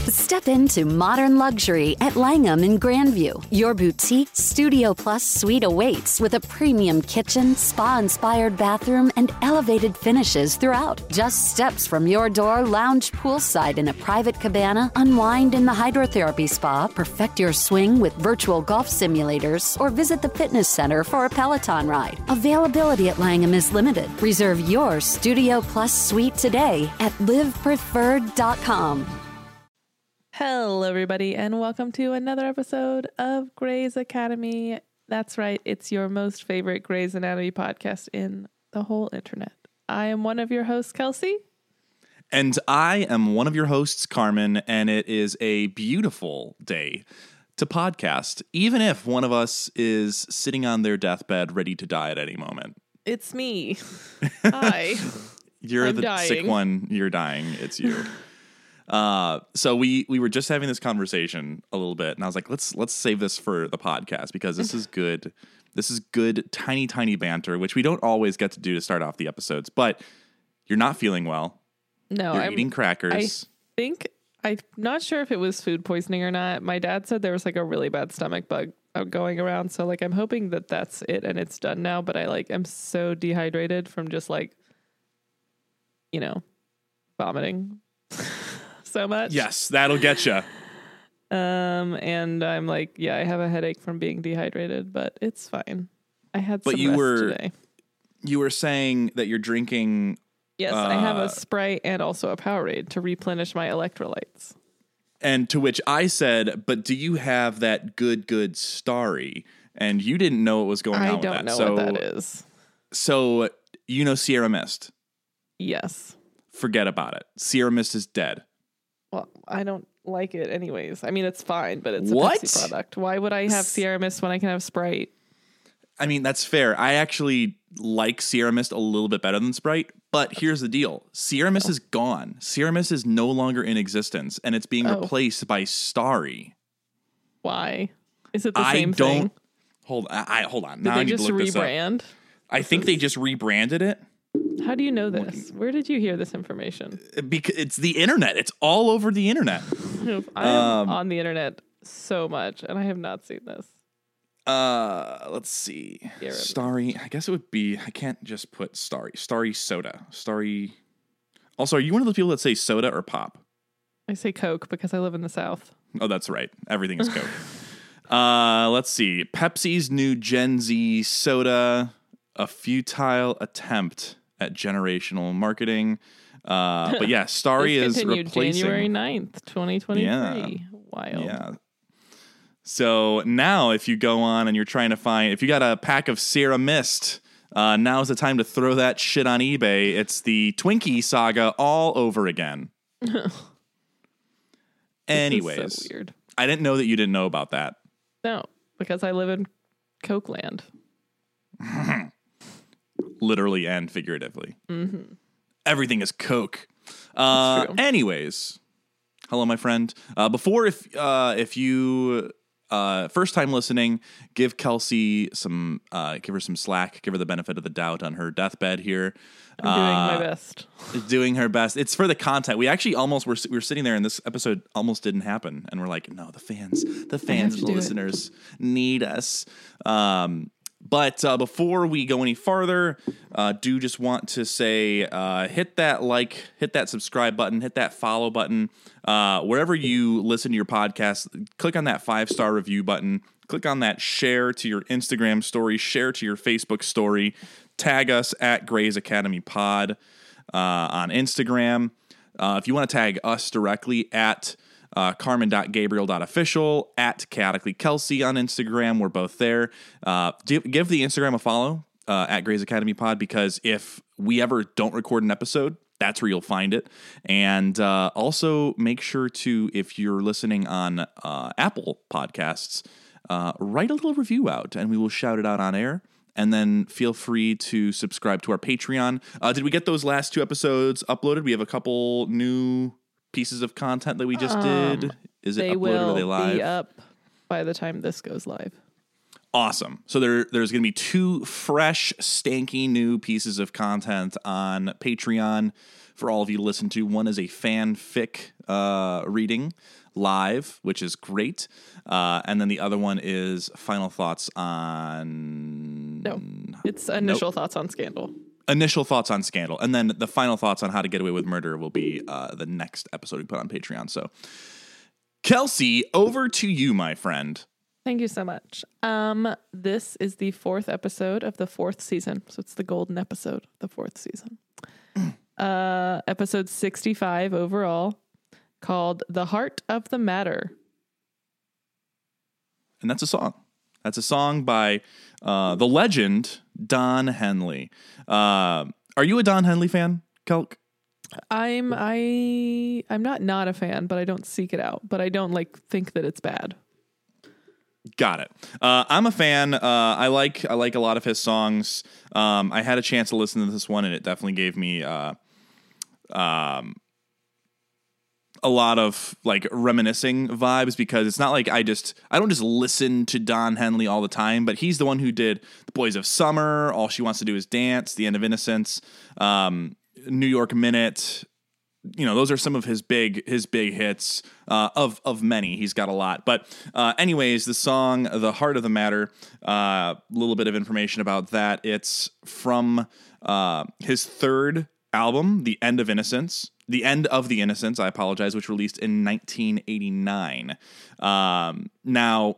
Step into modern luxury at Langham in Grandview. Your boutique Studio Plus suite awaits with a premium kitchen, spa-inspired bathroom, and elevated finishes throughout. Just steps from your door, lounge poolside in a private cabana, unwind in the hydrotherapy spa, perfect your swing with virtual golf simulators, or visit the fitness center for a Peloton ride. Availability at Langham is limited. Reserve your Studio Plus suite today at livepreferred.com. Hello, everybody, and welcome to another episode of Grey's Academy. That's right, it's your most favorite Grey's Anatomy podcast in the whole internet. I am one of your hosts, Kelsey. And I am one of your hosts, Carmen, and it is a beautiful day to podcast, even if one of us is sitting on their deathbed ready to die at any moment. It's me. Hi. You're I'm the dying. sick one. You're dying. It's you. So we were just having this conversation a little bit, and I was like, let's save this for the podcast because this is good. This is good, tiny banter, which we don't always get to do to start off the episodes. But you're not feeling well. No, You're eating crackers. I'm not sure if it was food poisoning or not. My dad said there was like a really bad stomach bug going around. So like, I'm hoping that that's it and it's done now. But I am so dehydrated from just vomiting so much. Yes, that'll get you. And I'm I have a headache from being dehydrated, but it's fine. I had some rest today. You were saying that you're drinking. Yes, I have a Sprite and also a Powerade to replenish my electrolytes. And to which I said, but do you have that good Starry? And you didn't know what was going on with that. I don't know what that is. So, you know Sierra Mist? Yes. Forget about it. Sierra Mist is dead. Well, I don't like it anyways. I mean, it's fine, but it's a What? Pepsi product. Why would I have Sierra Mist when I can have Sprite? I mean, that's fair. I actually like Sierra Mist a little bit better than Sprite, but here's the deal. Sierra Mist is gone. Sierra Mist is no longer in existence, and it's being replaced by Starry. Why? Is it the same thing? Hold on. Did Now they I need just to look this up. rebrand? I think they just rebranded it. How do you know this? Where did you hear this information? Because it's the internet. It's all over the internet. I am on the internet so much, and I have not seen this. Let's see. Starry. I guess it would be. I can't just put Starry. Starry soda. Starry. Also, are you one of those people that say soda or pop? I say Coke because I live in the South. Oh, that's right. Everything is Coke. Let's see. Pepsi's new Gen Z soda. A futile attempt at generational marketing. But yeah, Starry is replacing. January 9th, 2023. Yeah. Wild. Yeah. So now if you go on and you're trying to find, if you got a pack of Sierra Mist, now's the time to throw that shit on eBay. It's the Twinkie saga all over again. Anyways, this is so weird. I didn't know that you didn't know about that. No, because I live in Coke land. Literally and figuratively. Mm-hmm. Everything is Coke. Anyways, hello, my friend. Before, if you first time listening, give Kelsey some, give her some slack, give her the benefit of the doubt on her deathbed here. I'm doing my best. Doing her best. It's for the content. We actually almost we were sitting there, and this episode almost didn't happen, and we're like, no, the fans, the listeners need us. But before we go any farther, do just want to say, hit that like, hit that subscribe button, hit that follow button. Wherever you listen to your podcast, click on that 5-star review button. Click on that share to your Instagram story, share to your Facebook story. Tag us at Grey's Academy Pod on Instagram. If you want to tag us directly at Carmen.Gabriel.official, at Chaotically Kelsey on Instagram. We're both there. Give the Instagram a follow at Grey's Academy Pod, because if we ever don't record an episode, that's where you'll find it. And also make sure to, if you're listening on Apple Podcasts, write a little review out and we will shout it out on air. And then feel free to subscribe to our Patreon. Did we get those last 2 episodes uploaded? We have a couple new pieces of content that we just did. Is it uploaded or are they live? They will be up by the time this goes live. Awesome. So there's going to be 2 fresh, stanky new pieces of content on Patreon for all of you to listen to. One is a fanfic reading live, which is great. And then the other one is final thoughts on... No, it's initial thoughts on Scandal. Initial thoughts on Scandal. And then the final thoughts on How to Get Away with Murder will be the next episode we put on Patreon. So, Kelsey, over to you, my friend. Thank you so much. This is the 4th episode of the 4th season. So it's the golden episode of the 4th season. Episode 65 overall, called The Heart of the Matter. And that's a song. That's a song by the legend, Don Henley. Are you a Don Henley fan, Kelk? I'm not a fan, but I don't seek it out. But I don't think that it's bad. Got it. I'm a fan. I like a lot of his songs. I had a chance to listen to this one, and it definitely gave me a lot of reminiscing vibes, because it's not like I don't just listen to Don Henley all the time, but he's the one who did The Boys of Summer, All She Wants to Do Is Dance, The End of Innocence, New York Minute. Those are some of his big hits, of many. He's got a lot. But anyways, the song, The Heart of the Matter, a little bit of information about that. It's from his 3rd album, The End of the Innocence, I apologize, which released in 1989. Now,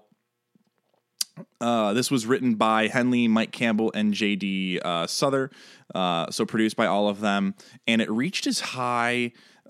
this was written by Henley, Mike Campbell, and J.D. Souther, so produced by all of them, and it reached as high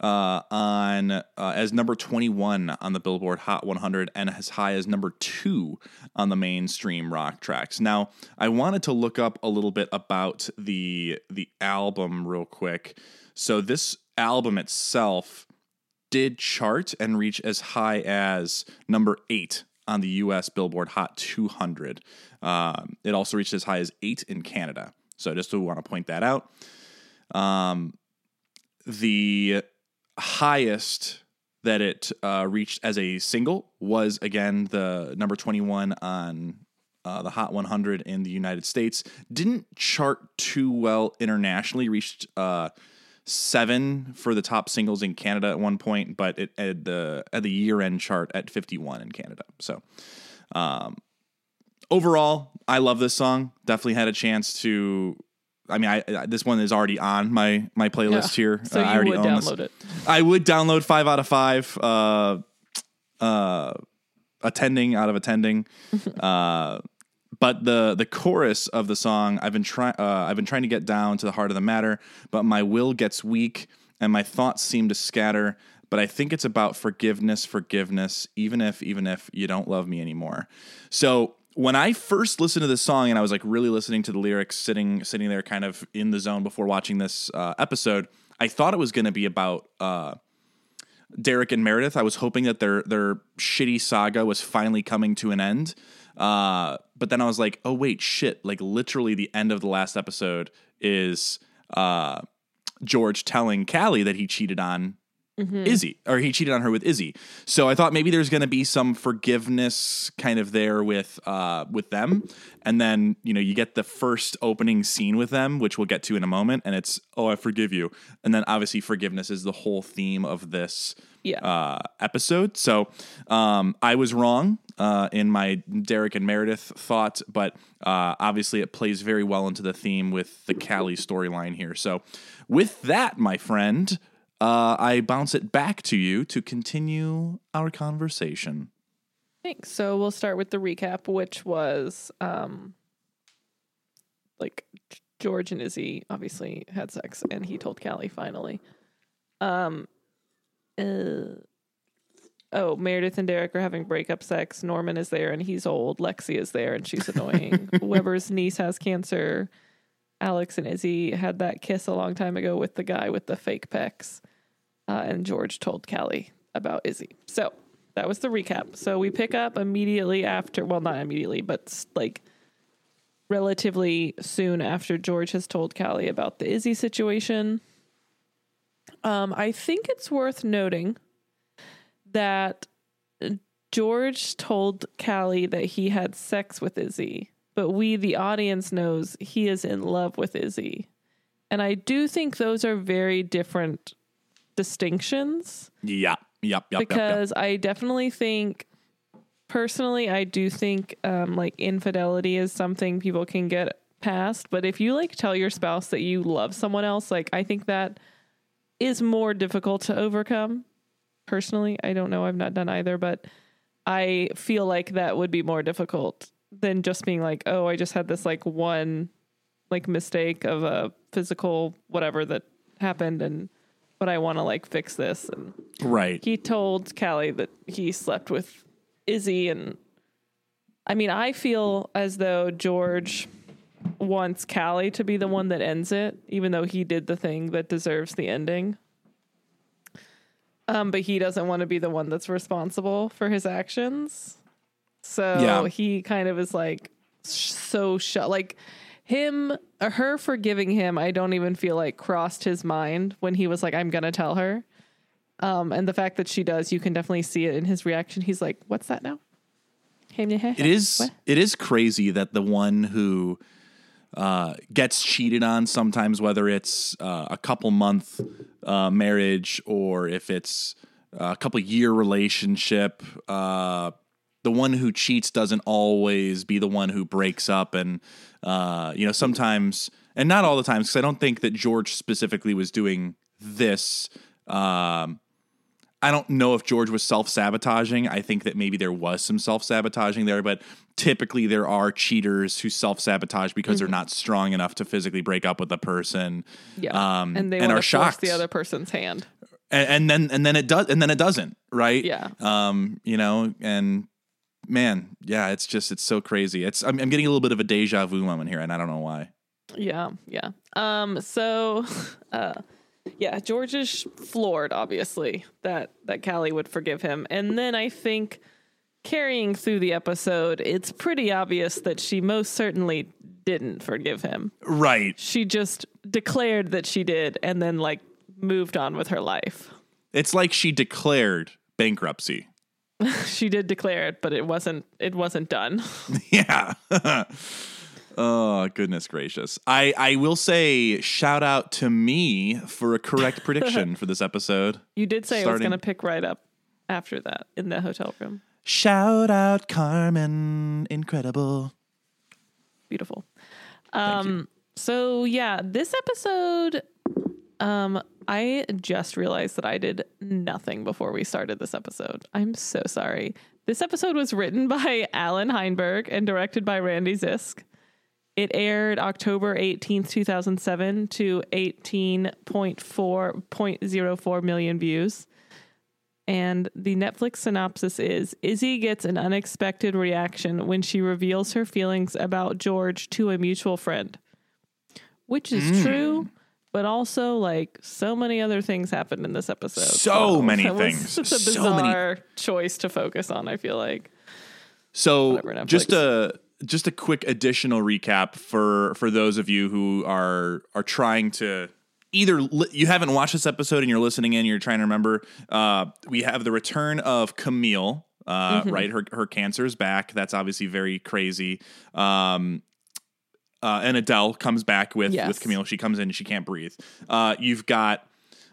as number 21 on the Billboard Hot 100 and as high as number 2 on the mainstream rock tracks. Now, I wanted to look up a little bit about the album real quick. So this album itself did chart and reach as high as number 8 on the U.S. Billboard Hot 200. It also reached as high as 8 in Canada. So just to want to point that out. The highest that it reached as a single was, again, the number 21 on the Hot 100 in the United States. Didn't chart too well internationally. Reached 7 for the top singles in Canada at one point, but it at the year-end chart at 51 in Canada. So overall, I love this song. Definitely had a chance to... this one is already on my playlist here. So I already would own download this. it. I would download 5 out of 5. Attending out of attending. But the chorus of the song, I've been trying to get down to the heart of the matter, but my will gets weak and my thoughts seem to scatter. But I think it's about forgiveness, even if you don't love me anymore. So when I first listened to this song, and I was really listening to the lyrics, sitting there kind of in the zone before watching this episode, I thought it was going to be about Derek and Meredith. I was hoping that their shitty saga was finally coming to an end. But then I was like, oh wait, shit. Literally the end of the last episode is George telling Callie that he cheated on Izzy, or he cheated on her with Izzy. So I thought maybe there's going to be some forgiveness kind of there with them. And then, you get the first opening scene with them, which we'll get to in a moment. And it's, oh, I forgive you. And then obviously forgiveness is the whole theme of this episode. So I was wrong in my Derek and Meredith thought, but obviously it plays very well into the theme with the Callie storyline here. So with that, my friend, I bounce it back to you to continue our conversation. Thanks. So we'll start with the recap, which was George and Izzy obviously had sex, and he told Callie finally. Meredith and Derek are having breakup sex. Norman is there, and he's old. Lexi is there, and she's annoying. Weber's niece has cancer. Alex and Izzy had that kiss a long time ago with the guy with the fake pecs. And George told Callie about Izzy. So that was the recap. So we pick up immediately after, well, not immediately, but relatively soon after George has told Callie about the Izzy situation. I think it's worth noting that George told Callie that he had sex with Izzy, but we, the audience, knows he is in love with Izzy. And I do think those are very different distinctions. Yep. Because I definitely think, personally, I do think like infidelity is something people can get past. But if you like tell your spouse that you love someone else, like I think that is more difficult to overcome. Personally, I don't know. I've not done either, but I feel like that would be more difficult than just being like, oh, I just had this like one like mistake of a physical whatever that happened, but I want to like fix this. And right. He told Callie that he slept with Izzy, and I mean, I feel as though George wants Callie to be the one that ends it, even though he did the thing that deserves the ending. But he doesn't want to be the one that's responsible for his actions. So he kind of is like like him or her forgiving him. I don't even feel like crossed his mind when he was like, I'm going to tell her. And the fact that she does, you can definitely see it in his reaction. He's like, what's that now? It is crazy that the one who gets cheated on sometimes, whether it's a couple month marriage or if it's a couple year relationship, the one who cheats doesn't always be the one who breaks up. And, sometimes, and not all the times, because I don't think that George specifically was doing this. I don't know if George was self-sabotaging. I think that maybe there was some self-sabotaging there, but typically there are cheaters who self-sabotage because they're not strong enough to physically break up with the person. Yeah. And they want to force the other person's hand. And then it does, and then it doesn't, right? Yeah. And man, yeah, it's so crazy. I'm getting a little bit of a deja vu moment here, and I don't know why. Yeah. Yeah, George is floored, obviously, that Callie would forgive him. And then I think carrying through the episode, it's pretty obvious that she most certainly didn't forgive him. Right. She just declared that she did and then, like, moved on with her life. It's like she declared bankruptcy. She did declare it, but it wasn't done. Yeah. Oh, goodness gracious. I will say shout out to me for a correct prediction for this episode. You did say it was going to pick right up after that in the hotel room. Shout out, Carmen. Incredible. Beautiful. So, yeah, this episode, I just realized that I did nothing before we started this episode. I'm so sorry. This episode was written by Alan Heinberg and directed by Randy Zisk. It aired October 18th, 2007 to 18.04 million views. And the Netflix synopsis is, Izzy gets an unexpected reaction when she reveals her feelings about George to a mutual friend. Which is true, but also, like, so many other things happened in this episode. So many things. It's a bizarre choice to focus on, I feel like. So, just a quick additional recap for those of you who are trying to either you haven't watched this episode and you're listening in, you're trying to remember. We have the return of Camille, right? Her cancer is back. That's obviously very crazy. And Adele comes back with Camille. She comes in and she can't breathe. You've got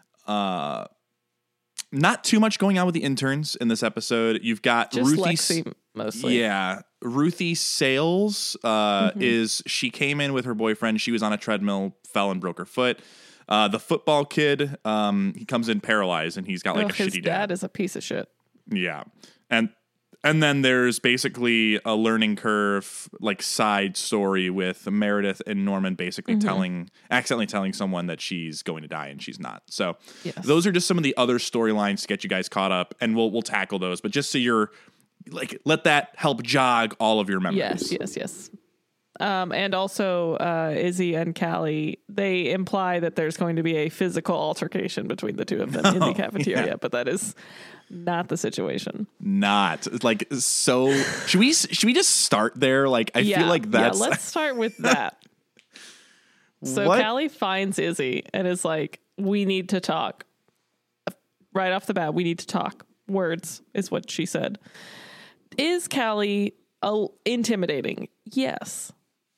not too much going on with the interns in this episode. You've got just Ruthie, Lexi mostly. Yeah. Ruthie Sales she came in with her boyfriend. She was on a treadmill, fell and broke her foot. The football kid, he comes in paralyzed and he's got like a shitty dad. His dad is a piece of shit. Yeah. And then there's basically a learning curve, like side story with Meredith and Norman basically accidentally telling someone that she's going to die and she's not. So those are just some of the other storylines to get you guys caught up, and we'll tackle those. But just so you're like, let that help jog all of your memories. Yes. And also Izzy and Callie, they imply that there's going to be a physical altercation between the two of them in the cafeteria, but that is not the situation. Not like, so should we just start there? Like, I feel like that's let's start with that. So Callie finds Izzy and is like, we need to talk. Right off the bat, we need to talk. Words is what she said. Is Callie intimidating? Yes.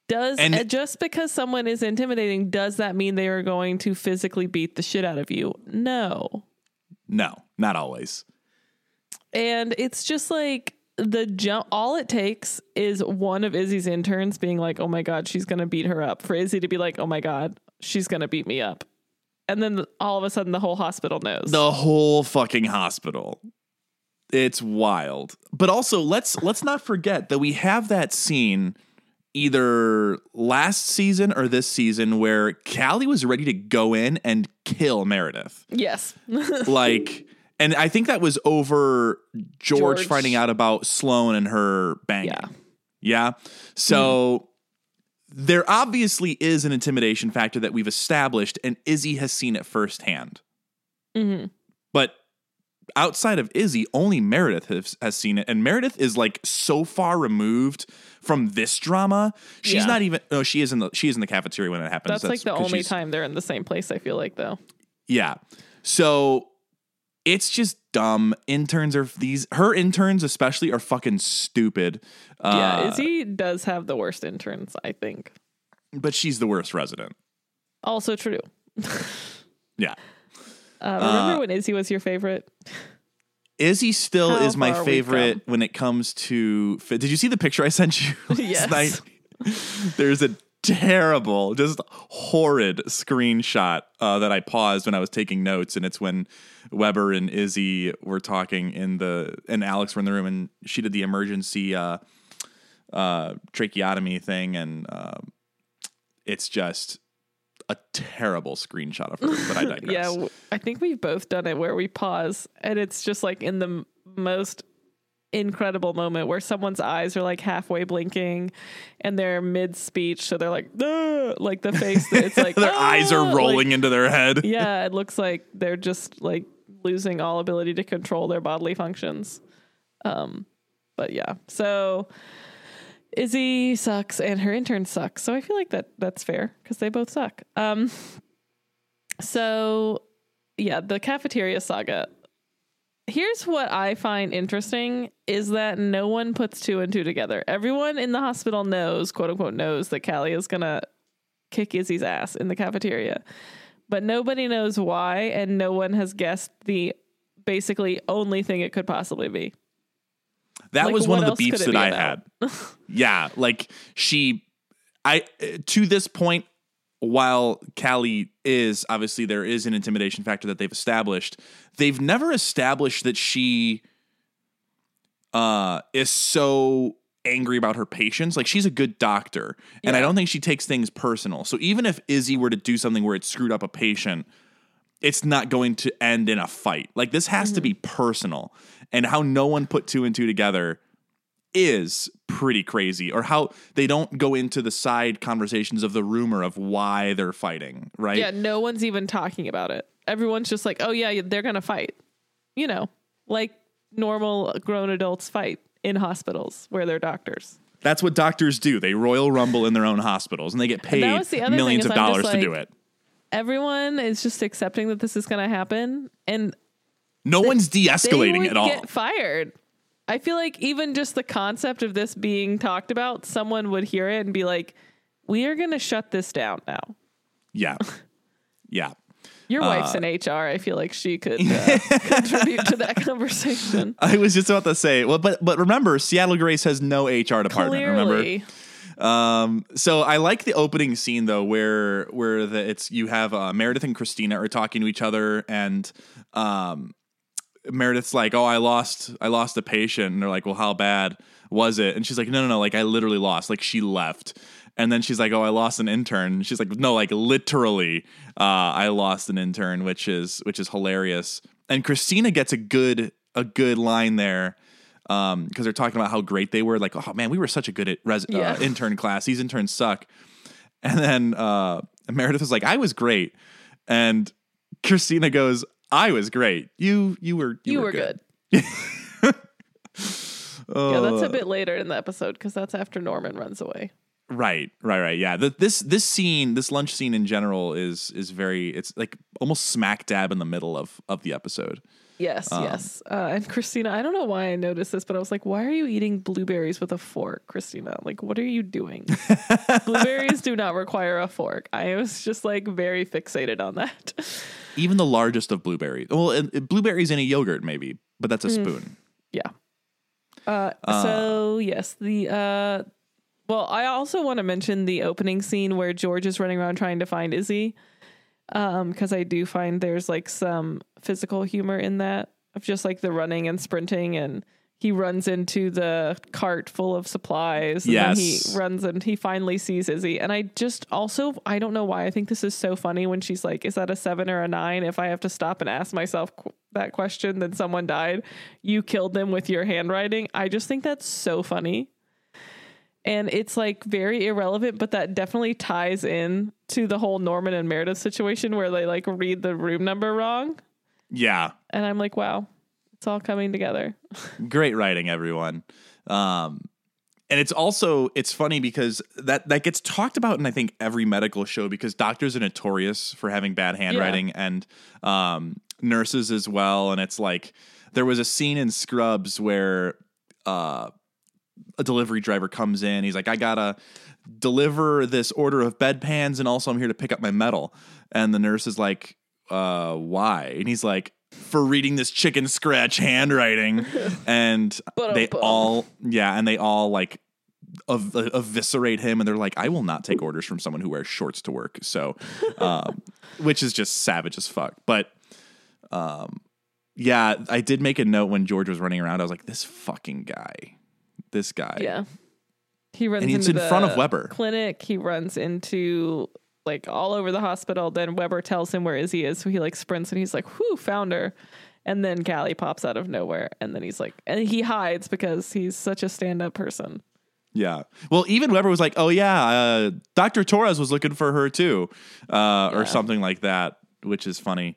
Just because someone is intimidating, does that mean they are going to physically beat the shit out of you? No, not always. And it's just like the jump. All it takes is one of Izzy's interns being like, oh my God, she's going to beat her up, for Izzy to be like, oh my God, she's going to beat me up. And then all of a sudden the whole hospital knows. The whole fucking hospital. It's wild. But also let's not forget that we have that scene either last season or this season where Callie was ready to go in and kill Meredith. Yes. And I think that was over George finding out about Sloane and her banging. Yeah. So there obviously is an intimidation factor that we've established, and Izzy has seen it firsthand. Mm-hmm. But outside of Izzy, only Meredith has seen it. And Meredith is like so far removed from this drama. She's not even, no, she is in the cafeteria when it happens. That's like the only time they're in the same place, I feel like, though. Yeah. So it's just dumb. Her interns especially are fucking stupid. Izzy does have the worst interns, I think. But she's the worst resident. Also true. Yeah. Remember when Izzy was your favorite? Izzy still is my favorite when it comes to... Did you see the picture I sent you last night? There's a terrible, just horrid screenshot that I paused when I was taking notes, and it's when Weber and Izzy were talking and Alex were in the room, and she did the emergency tracheotomy thing, and it's just a terrible screenshot of her, but I digress. Yeah, I think we've both done it where we pause, and it's just like in the most incredible moment where someone's eyes are like halfway blinking and they're mid-speech, so they're like the face, it's like their eyes are rolling into their head. Yeah, it looks like they're just like losing all ability to control their bodily functions. But yeah, so Izzy sucks and her intern sucks, so I feel like that's fair because they both suck. So yeah, the cafeteria saga. Here's what I find interesting is that no one puts two and two together. Everyone in the hospital knows, quote unquote, knows that Callie is going to kick Izzy's ass in the cafeteria, but nobody knows why. And no one has guessed the basically only thing it could possibly be. That was one of the beefs that I had. Yeah. Like to this point, while Callie is, obviously there is an intimidation factor that they've established, they've never established that she is so angry about her patients. Like, she's a good doctor, and I don't think she takes things personal. So even if Izzy were to do something where it screwed up a patient, it's not going to end in a fight. Like, this has to be personal. And how no one put two and two together is pretty crazy, or how they don't go into the side conversations of the rumor of why they're fighting, right? Yeah, no one's even talking about it. Everyone's just like, oh yeah, they're gonna fight, you know, like normal grown adults fight in hospitals where they're doctors. That's what doctors do. They Royal Rumble in their own hospitals, and they get paid millions of dollars to do it. Everyone is just accepting that this is gonna happen, and no one's de-escalating at all. Get fired. I feel like even just the concept of this being talked about, someone would hear it and be like, we are going to shut this down now. Yeah. Yeah. Your wife's in HR. I feel like she could contribute to that conversation. I was just about to say, well, but remember, Seattle Grace has no HR department. Clearly. Remember? So I like the opening scene though, where you have Meredith and Christina are talking to each other, and Meredith's like, oh, I lost a patient. And they're like, well, how bad was it? And she's like, no. Like, I literally lost. Like, she left. And then she's like, oh, I lost an intern. And she's like, no, like, literally, I lost an intern, which is hilarious. And Christina gets a good line there, because they're talking about how great they were. Like, oh man, we were such a good intern class. These interns suck. And then Meredith was like, I was great. And Christina goes, I was great. You were good. Yeah, that's a bit later in the episode because that's after Norman runs away. Right. Yeah. This scene, this lunch scene in general is very, it's like almost smack dab in the middle of the episode. Yes, yes. And Christina, I don't know why I noticed this, but I was like, why are you eating blueberries with a fork, Christina? Like, what are you doing? Blueberries do not require a fork. I was just like very fixated on that. Even the largest of blueberries. Well, blueberries in a yogurt, maybe, but that's a spoon. Yeah. So, yes, well, I also want to mention the opening scene where George is running around trying to find Izzy. Because I do find there's like some physical humor in that of just like the running and sprinting, and he runs into the cart full of supplies. And then he runs and he finally sees Izzy. And I don't know why I think this is so funny when she's like, is that a 7 or a 9? If I have to stop and ask myself that question, then someone died. You killed them with your handwriting. I just think that's so funny. And it's like very irrelevant, but that definitely ties in to the whole Norman and Meredith situation where they like read the room number wrong. Yeah. And I'm like, wow, it's all coming together. Great writing, everyone. And it's funny because that gets talked about in, I think, every medical show, because doctors are notorious for having bad handwriting, and nurses as well. And it's like, there was a scene in Scrubs where, a delivery driver comes in. He's like, I gotta deliver this order of bedpans, and also I'm here to pick up my metal. And the nurse is like, why? And he's like, for reading this chicken scratch handwriting. And they all like eviscerate him, and they're like, I will not take orders from someone who wears shorts to work. So, which is just savage as fuck. But, yeah, I did make a note when George was running around. I was like, this fucking guy. This guy. Yeah. He runs into in front of Weber. Clinic. He runs into like all over the hospital. Then Weber tells him where Izzy is. So he like sprints and he's like, whoo, found her. And then Callie pops out of nowhere. And then he's like, and he hides because he's such a stand-up person. Yeah. Well, even Weber was like, oh yeah, Dr. Torres was looking for her too. Or something like that, which is funny.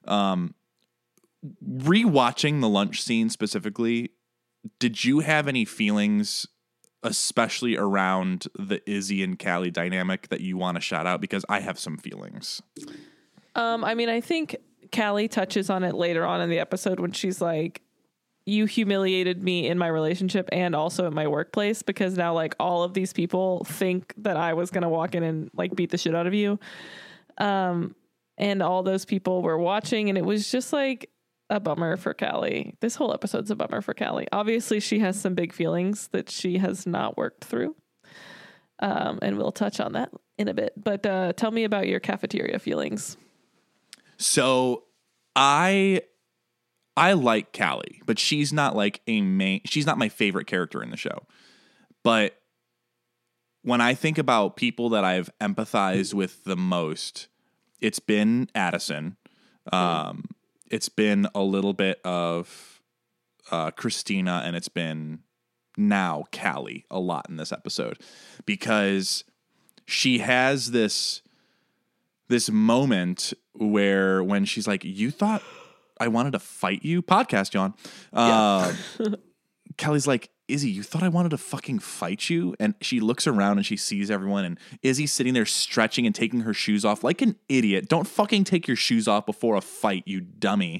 Rewatching the lunch scene specifically, did you have any feelings, especially around the Izzy and Callie dynamic, that you want to shout out? Because I have some feelings. I mean, I think Callie touches on it later on in the episode when she's like, you humiliated me in my relationship and also in my workplace, because now like all of these people think that I was going to walk in and like beat the shit out of you. And all those people were watching, and it was just like a bummer for Callie. This whole episode's a bummer for Callie. Obviously, she has some big feelings that she has not worked through. And we'll touch on that in a bit. But tell me about your cafeteria feelings. So I like Callie, but she's not like she's not my favorite character in the show. But when I think about people that I've empathized with the most, it's been Addison. It's been a little bit of Christina, and it's been now Callie a lot in this episode, because she has this moment where when she's like, you thought I wanted to fight you? Podcast, John. Callie's like, Izzy, you thought I wanted to fucking fight you? And she looks around and she sees everyone, and Izzy's sitting there stretching and taking her shoes off like an idiot. Don't fucking take your shoes off before a fight, you dummy.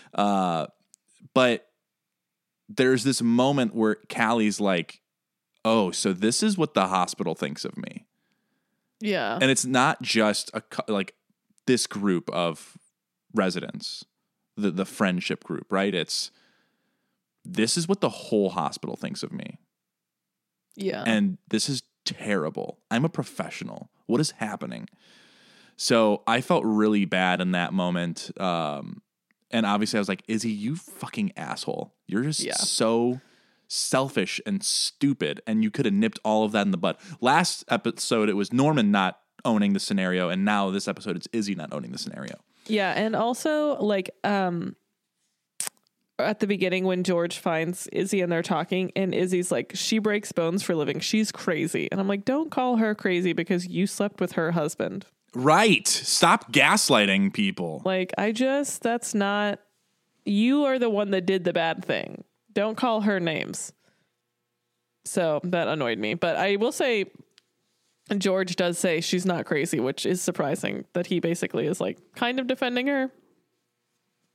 But there's this moment where Callie's like, oh, so this is what the hospital thinks of me. Yeah. And it's not just like this group of residents, the friendship group, right? This is what the whole hospital thinks of me. Yeah. And this is terrible. I'm a professional. What is happening? So I felt really bad in that moment. And obviously I was like, Izzy, you fucking asshole. You're just so selfish and stupid. And you could have nipped all of that in the bud. Last episode, it was Norman not owning the scenario. And now this episode, it's Izzy not owning the scenario. Yeah. And also like, at the beginning when George finds Izzy and they're talking, and Izzy's like, she breaks bones for a living. She's crazy. And I'm like, don't call her crazy because you slept with her husband. Right. Stop gaslighting people. Like, that's not, you are the one that did the bad thing. Don't call her names. So that annoyed me. But I will say, George does say she's not crazy, which is surprising that he basically is like kind of defending her.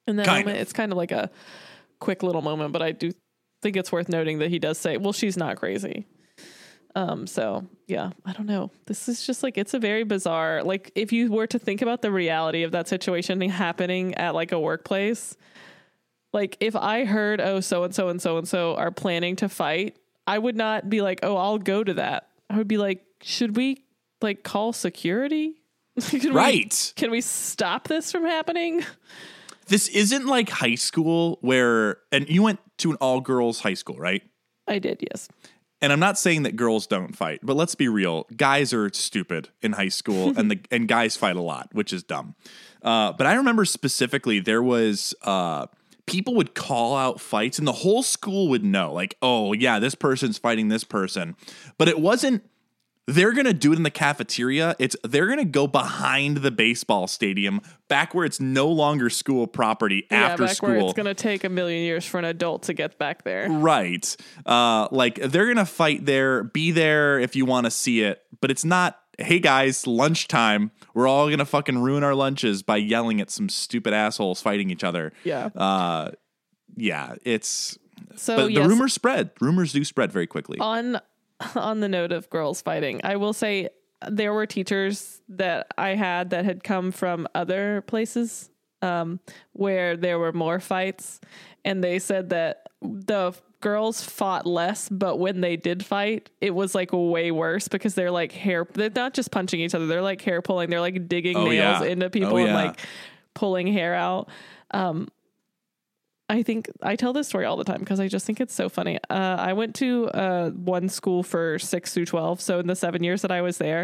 in that moment. It's kind of like a quick little moment, but I do think it's worth noting that he does say, well, she's not crazy. So yeah, I don't know. This is just like, it's a very bizarre, like if you were to think about the reality of that situation happening at like a workplace, like if I heard, oh, so-and-so and so-and-so are planning to fight, I would not be like, oh, I'll go to that. I would be like, should we like call security? Can we stop this from happening? This isn't like high school where, and you went to an all girls high school, right? I did, yes. And I'm not saying that girls don't fight, but let's be real. Guys are stupid in high school and guys fight a lot, which is dumb. But I remember specifically there was, people would call out fights and the whole school would know, like, oh yeah, this person's fighting this person. But it wasn't, they're going to do it in the cafeteria. They're going to go behind the baseball stadium, back where it's no longer school property after back school. Where it's going to take 1,000,000 years for an adult to get back there. Right. Like they're going to fight there, be there if you want to see it. But it's not, hey guys, lunchtime. We're all going to fucking ruin our lunches by yelling at some stupid assholes fighting each other. Yeah. Yeah, it's... So, but the rumors spread. Rumors do spread very quickly. On the note of girls fighting, I will say there were teachers that I had that had come from other places where there were more fights. And they said that the girls fought less, but when they did fight, it was like way worse because they're like they're not just punching each other. They're like hair pulling. They're like digging nails into people and like pulling hair out. I think I tell this story all the time because I just think it's so funny. I went to one school for 6 through 12. So in the 7 years that I was there,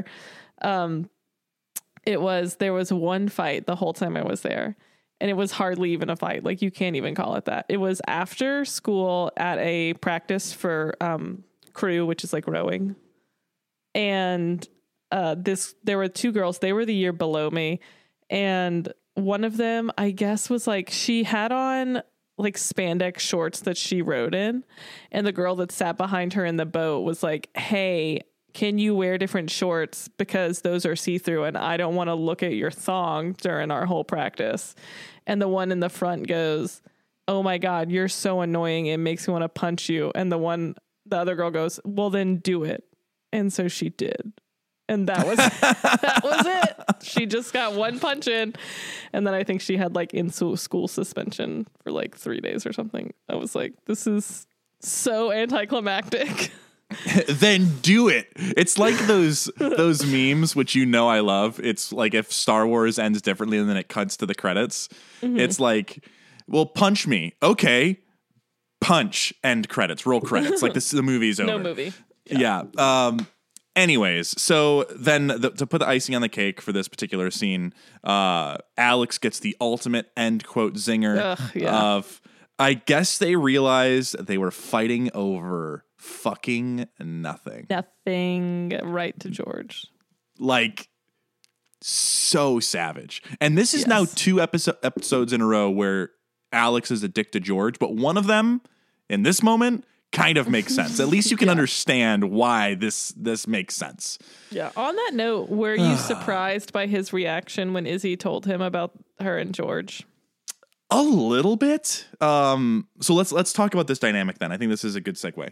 there was one fight the whole time I was there. And it was hardly even a fight. Like you can't even call it that. It was after school at a practice for crew, which is like rowing. And there were 2 girls. They were the year below me. And one of them, I guess, was like, she had on like spandex shorts that she rode in. And the girl that sat behind her in the boat was like, hey, can you wear different shorts because those are see-through and I don't want to look at your thong during our whole practice. And the one in the front goes, oh my God, you're so annoying. It makes me want to punch you. And the other girl goes, well, then do it. And so she did. And that was that was it. She just got one punch in. And then I think she had like in-school suspension for like 3 days or something. I was like, this is so anticlimactic. Then do it. It's like those memes, which I love. It's like if Star Wars ends differently and then it cuts to the credits. Mm-hmm. It's like, well, punch me. Okay. Punch. End credits. Roll credits. Like the movie's over. No movie. Yeah. Anyways, so then to put the icing on the cake for this particular scene, Alex gets the ultimate end quote zinger of, I guess they realized they were fighting over fucking nothing. Nothing. Right to George. Like, so savage. And this is now 2 episodes in a row where Alex is a dick to George, but one of them in this moment kind of makes sense. At least you can understand why this makes sense. Yeah. On that note, were you surprised by his reaction when Izzy told him about her and George? A little bit. So let's talk about this dynamic then. I think this is a good segue.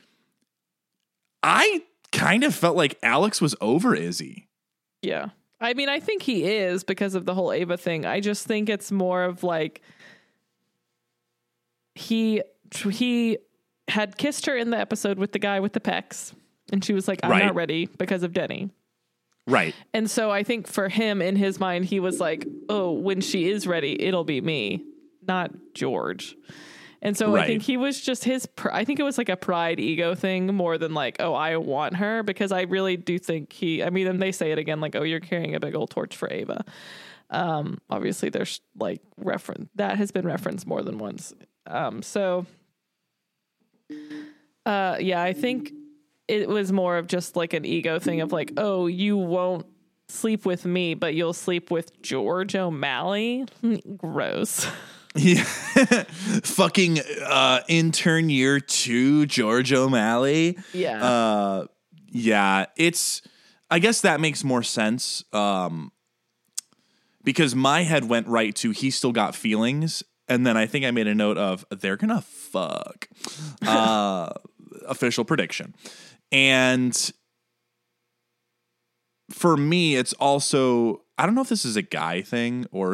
I kind of felt like Alex was over Izzy. Yeah. I mean, I think he is because of the whole Ava thing. I just think it's more of like he had kissed her in the episode with the guy with the pecs, and she was like, I'm not ready because of Denny. Right. And so I think for him, in his mind, he was like, oh, when she is ready, it'll be me, not George. And so I think he was just I think it was like a pride ego thing more than like, oh, I want her, because I really do think and they say it again, like, oh, you're carrying a big old torch for Ava. Obviously there's like that has been referenced more than once. I think it was more of just like an ego thing of like, oh, you won't sleep with me, but you'll sleep with George O'Malley. Gross. Yeah. Fucking intern year 2 George O'Malley. Yeah. I guess that makes more sense. Because my head went right to he still got feelings, And then I think I made a note of they're going to fuck. Official prediction. And for me, it's also, I don't know if this is a guy thing or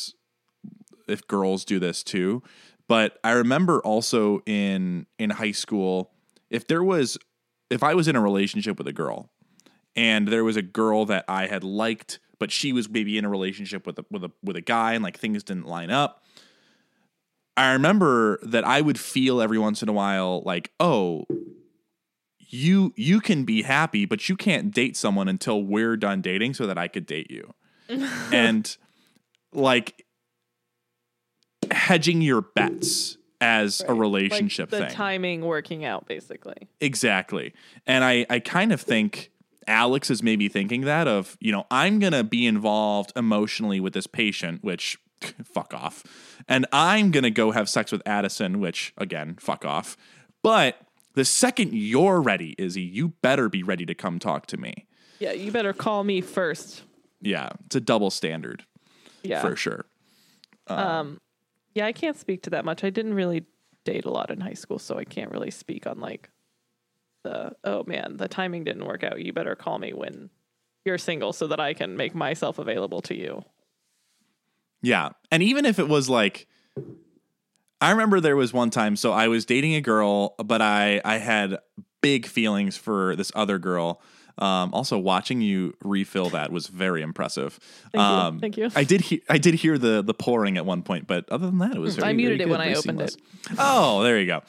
if girls do this too, but I remember also in high school, if I was in a relationship with a girl and there was a girl that I had liked, but she was maybe in a relationship with a guy and like things didn't line up, I remember that I would feel every once in a while like, oh, you can be happy, but you can't date someone until we're done dating so that I could date you. And like hedging your bets as a relationship like the thing. Timing working out, basically. Exactly. And I kind of think Alex is maybe thinking that of, I'm going to be involved emotionally with this patient, which fuck off. And I'm going to go have sex with Addison, which again, fuck off. But the second you're ready, Izzy, you better be ready to come talk to me. Yeah, you better call me first. Yeah, it's a double standard. Yeah. For sure. Yeah, I can't speak to that much. I didn't really date a lot in high school, so I can't really speak on like the timing didn't work out. You better call me when you're single so that I can make myself available to you. Yeah. And even if it was like, I remember there was one time, so I was dating a girl, but I had big feelings for this other girl. Also, watching you refill that was very impressive. Thank you. I did hear the pouring at one point, but other than that, it was very, I muted very it good, when I very opened seamless. it. Oh, there you go.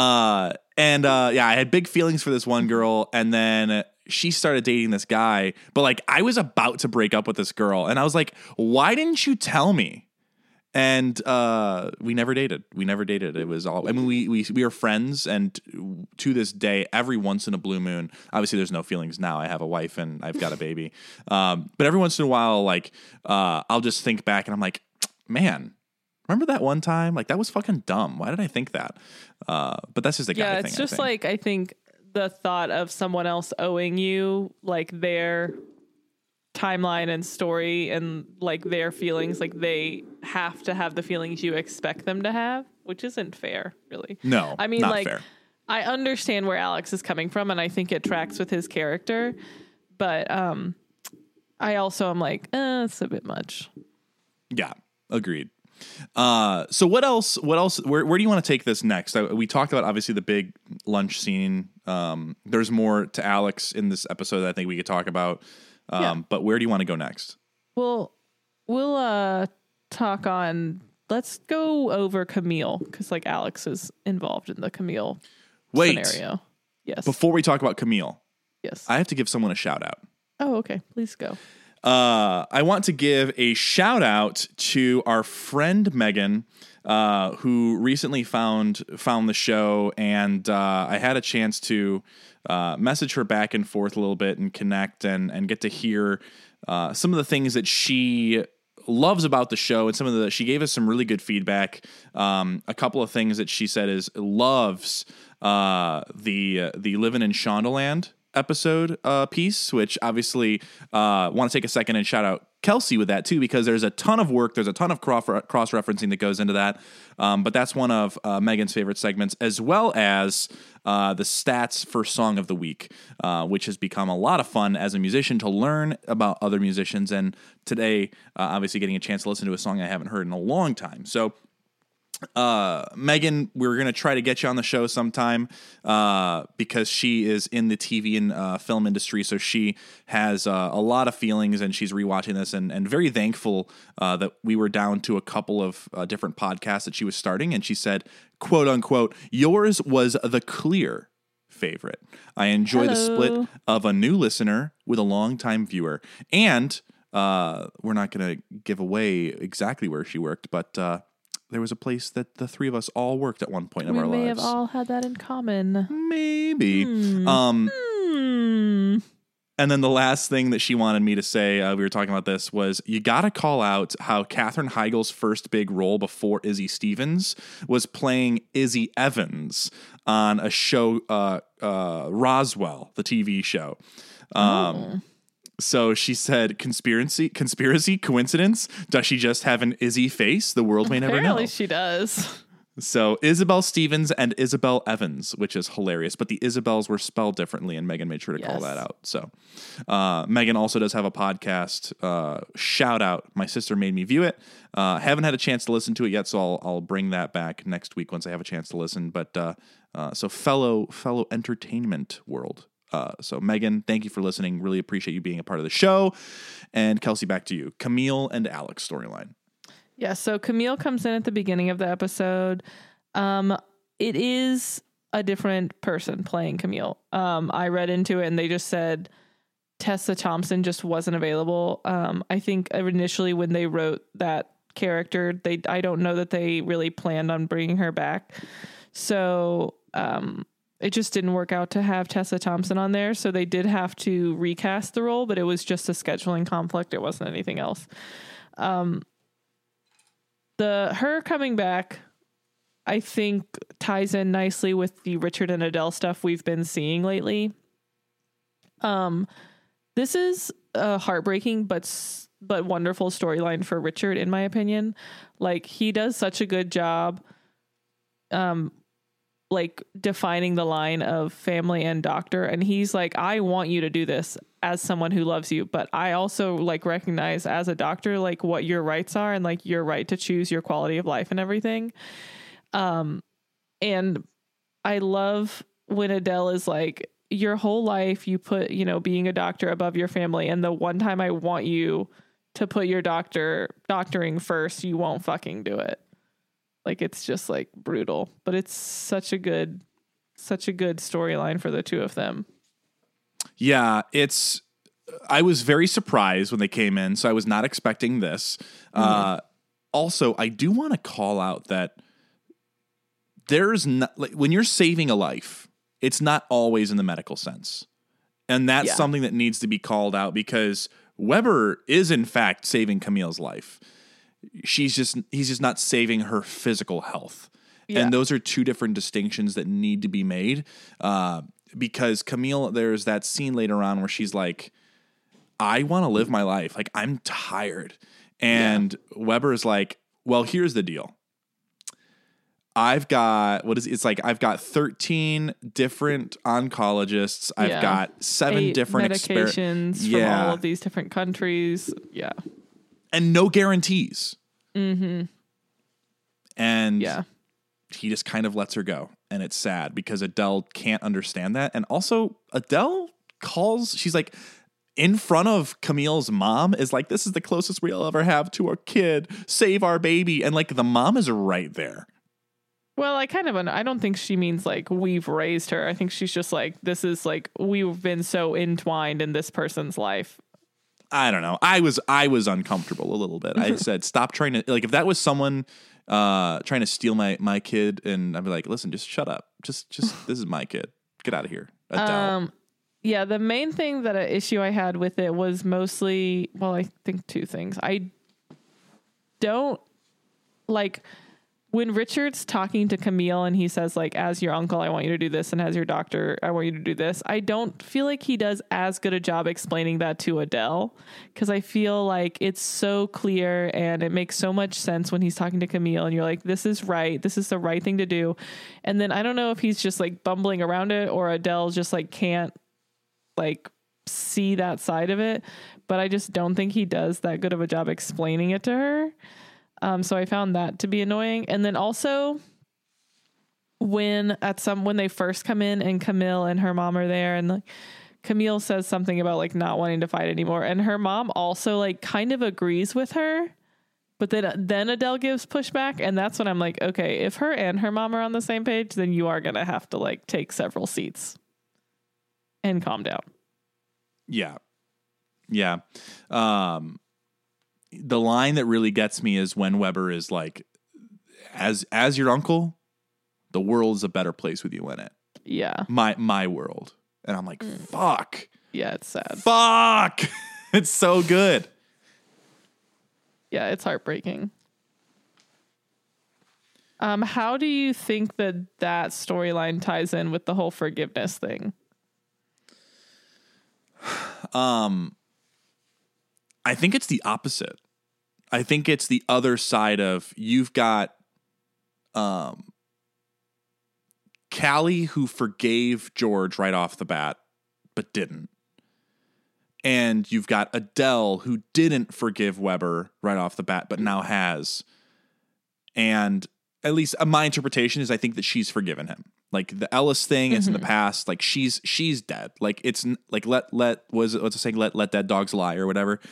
Yeah, I had big feelings for this one girl, and then she started dating this guy, but like I was about to break up with this girl, and I was like, why didn't you tell me? And we never dated. It was all, I mean, we were friends, and to this day, every once in a blue moon, obviously there's no feelings now. I have a wife and I've got a baby. But every once in a while, like, I'll just think back and I'm like, man, remember that one time? Like, that was fucking dumb. Why did I think that? But that's just a guy thing. Yeah, it's just like, I think the thought of someone else owing you, like, their timeline and story and like their feelings, like they have to have the feelings you expect them to have, which isn't fair, really. No, I mean, not like, fair. I understand where Alex is coming from, and I think it tracks with his character, but I also am like, it's a bit much. Yeah, agreed. So what else? Where do you want to take this next? We talked about obviously the big lunch scene. There's more to Alex in this episode that I think we could talk about. But where do you want to go next? Well, we'll talk on. Let's go over Camille, because like Alex is involved in the Camille scenario. Yes. Before we talk about Camille, yes, I have to give someone a shout out. Oh, okay. Please go. I want to give a shout out to our friend Megan, who recently found the show, and I had a chance to message her back and forth a little bit and connect and get to hear some of the things that she loves about the show, and she gave us some really good feedback. A couple of things that she said is loves the Living in Shondaland episode piece, which obviously want to take a second and shout out Kelsey with that too, because there's a ton of work, there's a ton of cross-referencing that goes into that, but that's one of Megan's favorite segments, as well as the stats for Song of the Week, which has become a lot of fun as a musician to learn about other musicians, and today obviously getting a chance to listen to a song I haven't heard in a long time. So Megan, we're going to try to get you on the show sometime, because she is in the TV and film industry. So she has a lot of feelings, and she's rewatching this and very thankful that we were down to a couple of different podcasts that she was starting. And she said, quote unquote, yours was the clear favorite. I enjoy the split of a new listener with a longtime viewer. And we're not going to give away exactly where she worked, but there was a place that the three of us all worked at one point of our lives. We may have all had that in common. Maybe. And then the last thing that she wanted me to say, we were talking about this, was you got to call out how Katherine Heigl's first big role before Izzy Stevens was playing Izzy Evans on a show, Roswell, the TV show. So she said, conspiracy, coincidence? Does she just have an Izzy face? The world may never know. Apparently she does. So Isabel Stevens and Isabel Evans, which is hilarious. But the Isabels were spelled differently, and Megan made sure to call that out. So Megan also does have a podcast. Shout out. My sister made me view it. Haven't had a chance to listen to it yet, so I'll bring that back next week once I have a chance to listen. But so fellow entertainment world. So Megan, thank you for listening. Really appreciate you being a part of the show. And Kelsey, back to you. Camille and Alex storyline. Yeah, so Camille comes in at the beginning of the episode. It is a different person playing Camille. I read into it and they just said Tessa Thompson just wasn't available. I think initially when they wrote that character, I don't know that they really planned on bringing her back. So it just didn't work out to have Tessa Thompson on there. So they did have to recast the role, but it was just a scheduling conflict. It wasn't anything else. Her coming back, I think, ties in nicely with the Richard and Adele stuff we've been seeing lately. This is a heartbreaking but wonderful storyline for Richard, in my opinion. Like, he does such a good job, like, defining the line of family and doctor. And he's like, I want you to do this as someone who loves you, but I also like recognize as a doctor, like, what your rights are and like your right to choose your quality of life and everything. And I love when Adele is like, your whole life you put, being a doctor above your family. And the one time I want you to put your doctoring first, you won't fucking do it. Like, it's just like brutal, but it's such a good storyline for the two of them. Yeah, I was very surprised when they came in, so I was not expecting this. Also, I do want to call out that there's not, like, when you're saving a life, it's not always in the medical sense. And that's something that needs to be called out, because Weber is in fact saving Camille's life. He's just not saving her physical health. Yeah. And those are two different distinctions that need to be made. Because Camille, there's that scene later on where she's like, I want to live my life. Like, I'm tired. And Weber is like, well, here's the deal. I've got 13 different oncologists. I've got 7 different medications from all of these different countries. Yeah. And no guarantees. Mm-hmm. And he just kind of lets her go. And it's sad because Adele can't understand that. And also Adele she's like, in front of Camille's mom, is like, this is the closest we'll ever have to our kid. Save our baby. And like, the mom is right there. Well, I don't think she means like we've raised her. I think she's just like, this is like, we've been so entwined in this person's life. I don't know. I was uncomfortable a little bit. I said, stop trying to, like, if that was someone trying to steal my kid, and I'd be like, listen, just shut up. Just this is my kid. Get out of here. Adele. Yeah, the main thing issue I had with it was mostly, well, I think 2 things. I don't like when Richard's talking to Camille and he says, like, as your uncle, I want you to do this, and as your doctor, I want you to do this. I don't feel like he does as good a job explaining that to Adele, because I feel like it's so clear and it makes so much sense when he's talking to Camille and you're like, this is right. This is the right thing to do. And then I don't know if he's just like bumbling around it or Adele just like can't like see that side of it, but I just don't think he does that good of a job explaining it to her. So I found that to be annoying. And then also when they first come in and Camille and her mom are there, and like Camille says something about like not wanting to fight anymore, and her mom also like kind of agrees with her, but then Adele gives pushback, and that's when I'm like, okay, if her and her mom are on the same page, then you are gonna have to like take several seats and calm down. Yeah. The line that really gets me is when Weber is like, as your uncle, the world's a better place with you in it. Yeah. My world. And I'm like, fuck. Yeah, it's sad. Fuck. It's so good. Yeah, it's heartbreaking. How do you think that storyline ties in with the whole forgiveness thing? I think it's the opposite. I think it's the other side of you've got Callie, who forgave George right off the bat, but didn't. And you've got Adele, who didn't forgive Weber right off the bat, but now has. And at least my interpretation is I think that she's forgiven him. Like the Ellis thing, it's in the past. Like she's dead. Like it's like what's it saying? Let dead dogs lie or whatever.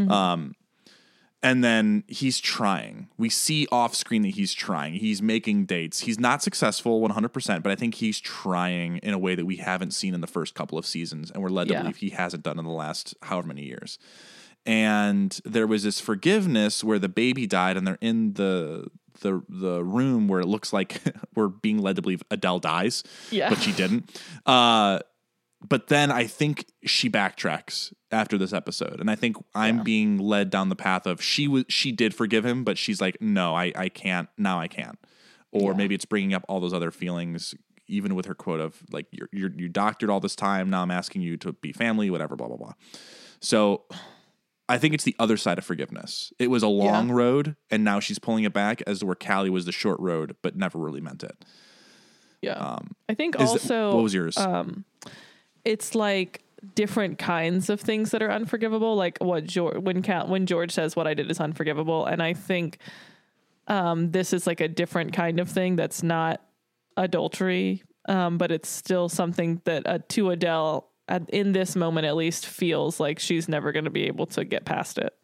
And then he's trying. We see off screen that he's trying. He's making dates. He's not successful 100%, but I think he's trying in a way that we haven't seen in the first couple of seasons, and we're led to believe he hasn't done in the last however many years. And there was this forgiveness where the baby died, and they're in the room where it looks like we're being led to believe Adele dies, but she didn't. But then I think she backtracks after this episode, and I think I'm being led down the path of she did forgive him, but she's like, no, I can't now. I can't, or maybe it's bringing up all those other feelings, even with her quote of like you doctored all this time. Now I'm asking you to be family, whatever, blah blah blah. So I think it's the other side of forgiveness. It was a long road, and now she's pulling it back, as to where Callie was the short road, but never really meant it. Yeah, I think also what was yours? It's like different kinds of things that are unforgivable. Like when George says what I did is unforgivable. And I think this is like a different kind of thing that's not adultery, but it's still something that to Adele in this moment at least feels like she's never going to be able to get past it.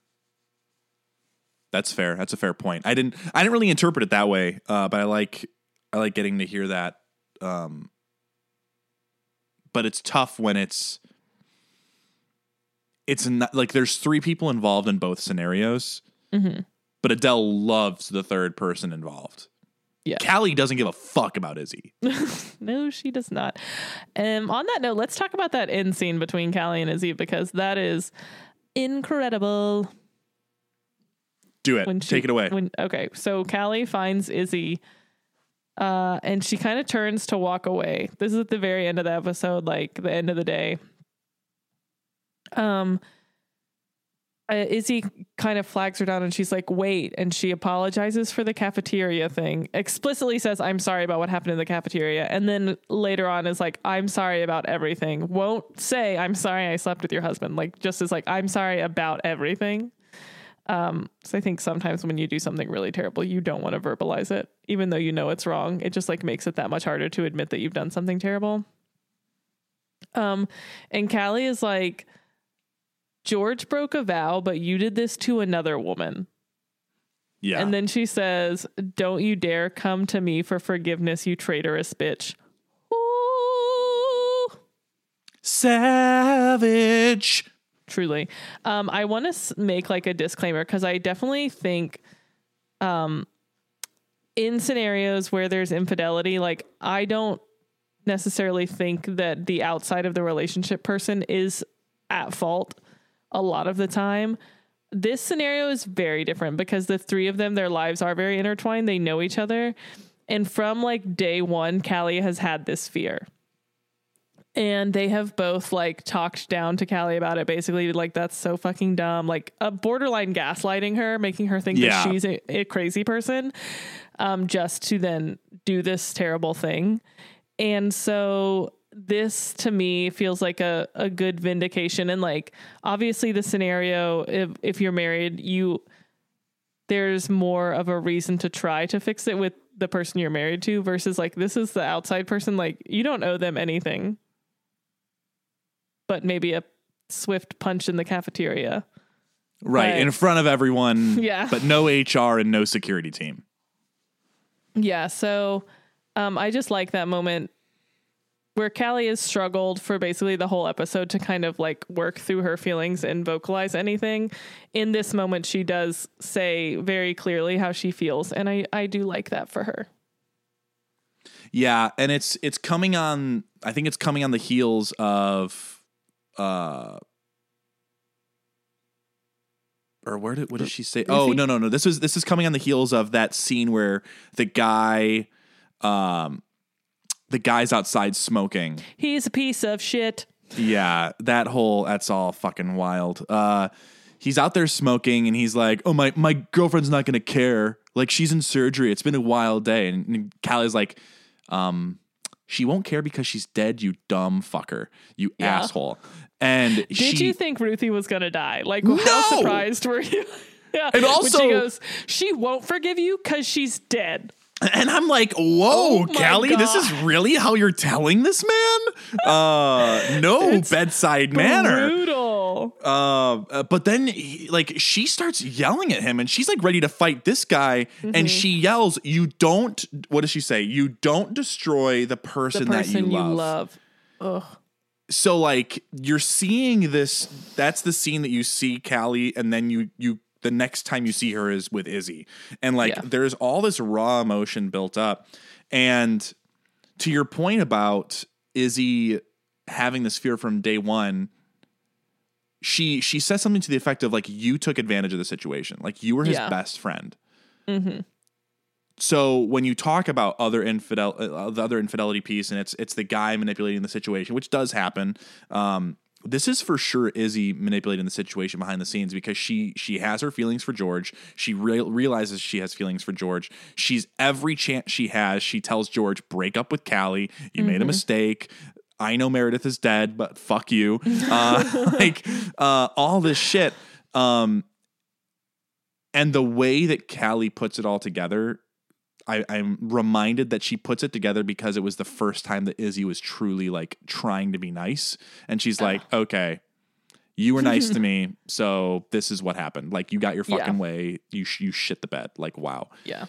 That's fair. That's a fair point. I didn't really interpret it that way, but I like getting to hear that. But it's tough when it's not like there's three people involved in both scenarios, but Adele loves the third person involved. Yeah. Callie doesn't give a fuck about Izzy. No, she does not. On that note, let's talk about that end scene between Callie and Izzy, because that is incredible. Do it. Take it away. Okay. So Callie finds Izzy, and she kind of turns to walk away. This is at the very end of the episode, like the end of the day. Izzy kind of flags her down, and she's like, wait. And she apologizes for the cafeteria thing, explicitly says, I'm sorry about what happened in the cafeteria. And then later on is like, I'm sorry about everything. Won't say, I'm sorry I slept with your husband. Like, just is like, I'm sorry about everything. So I think sometimes when you do something really terrible, you don't want to verbalize it, even though you know it's wrong. It just like makes it that much harder to admit that you've done something terrible. And Callie is like, George broke a vow, but you did this to another woman. Yeah. And then she says, don't you dare come to me for forgiveness, you traitorous bitch. Ooh. Savage. Truly. I want to make like a disclaimer, because I definitely think in scenarios where there's infidelity, like I don't necessarily think that the outside of the relationship person is at fault a lot of the time. This scenario is very different because the three of them, their lives are very intertwined. They know each other. And from like day one, Callie has had this fear. And they have both like talked down to Callie about it, basically like, that's so fucking dumb, like a borderline gaslighting her, making her think that she's a crazy person, just to then do this terrible thing. And so this to me feels like a good vindication. And like, obviously the scenario, if you're married, there's more of a reason to try to fix it with the person you're married to, versus like, this is the outside person. Like, you don't owe them anything, but maybe a swift punch in the cafeteria. Right. In front of everyone. Yeah. But no HR and no security team. Yeah. So I just like that moment where Callie has struggled for basically the whole episode to kind of like work through her feelings and vocalize anything. In this moment, she does say very clearly how she feels. And I do like that for her. Yeah. And it's coming on, I think it's coming on the heels of, or what did she say? Oh, no. This is coming on the heels of that scene where the guy's outside smoking. He's a piece of shit. Yeah, that's all fucking wild. he's out there smoking and he's like, oh, my girlfriend's not going to care. Like, she's in surgery. It's been a wild day. And Callie's like, she won't care because she's dead, you dumb fucker, you asshole. And did you think Ruthie was going to die? Like, no! How surprised were you? Yeah. And also, when she goes, she won't forgive you because she's dead. And I'm like, whoa, Callie, this is really how you're telling this man? No, it's bedside manner. Brutal. But then she starts yelling at him and she's like ready to fight this guy. Mm-hmm. And she yells, what does she say? You don't destroy the person that you love. Ugh. So like you're seeing this, that's the scene that you see Callie, and then you the next time you see her is with Izzy. And there's all this raw emotion built up. And to your point about Izzy having this fear from day one, she says something to the effect of like, you took advantage of the situation. Like you were his best friend. Mm-hmm. So when you talk about the other infidelity piece, and it's the guy manipulating the situation, which does happen. This is for sure Izzy manipulating the situation behind the scenes, because she has her feelings for George. She realizes she has feelings for George. She's every chance she has. She tells George, break up with Callie. You made a mistake. I know Meredith is dead, but fuck you. All this shit. And the way that Callie puts it all together, I'm reminded that she puts it together because it was the first time that Izzy was truly like trying to be nice. And she's like, okay, you were nice to me, so this is what happened. Like, you got your fucking way. You shit the bed. Like, wow. Yeah.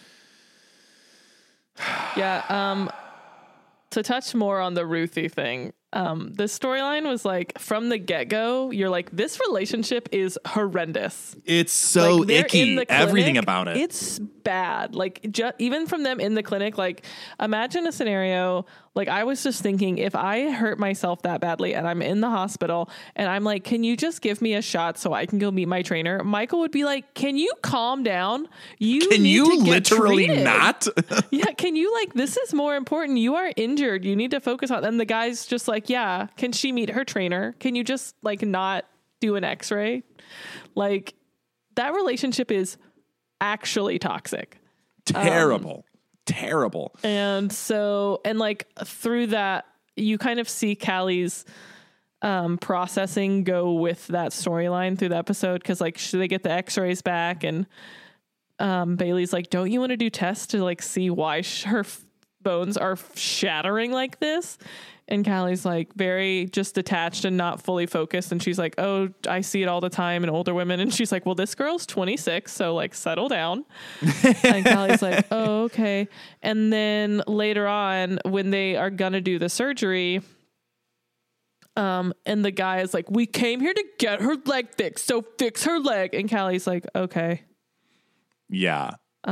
Yeah. To touch more on the Ruthie thing, the storyline was like, from the get-go, you're like, this relationship is horrendous. It's so icky. Everything about it. It's bad. Like, even from them in the clinic, like, imagine a scenario. Like, I was just thinking, if I hurt myself that badly and I'm in the hospital and I'm like, can you just give me a shot so I can go meet my trainer? Michael would be like, can you calm down? Can you literally not? Yeah. Can you, like, this is more important. You are injured. You need to focus on. And the guy's just like, yeah, can she meet her trainer? Can you just like not do an x-ray? Like, that relationship is actually toxic. Terrible. And so, and like through that, you kind of see Callie's processing go with that storyline through the episode. Cause like they get the x-rays back, and Bailey's like, don't you want to do tests to like see why her bones are shattering like this? And Callie's like very just detached and not fully focused. And she's like, oh, I see it all the time in older women. And she's like, well, this girl's 26. So like, settle down. And Callie's like, oh, okay. And then later on, when they are going to do the surgery, and the guy is like, we came here to get her leg fixed. So fix her leg. And Callie's like, okay. Yeah.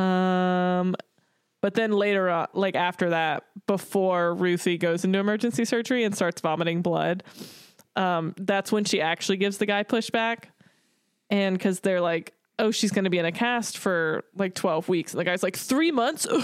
But then later on, like after that, before Ruthie goes into emergency surgery and starts vomiting blood, that's when she actually gives the guy pushback. And because they're like, oh, she's going to be in a cast for like 12 weeks. And the guy's like, 3 months? And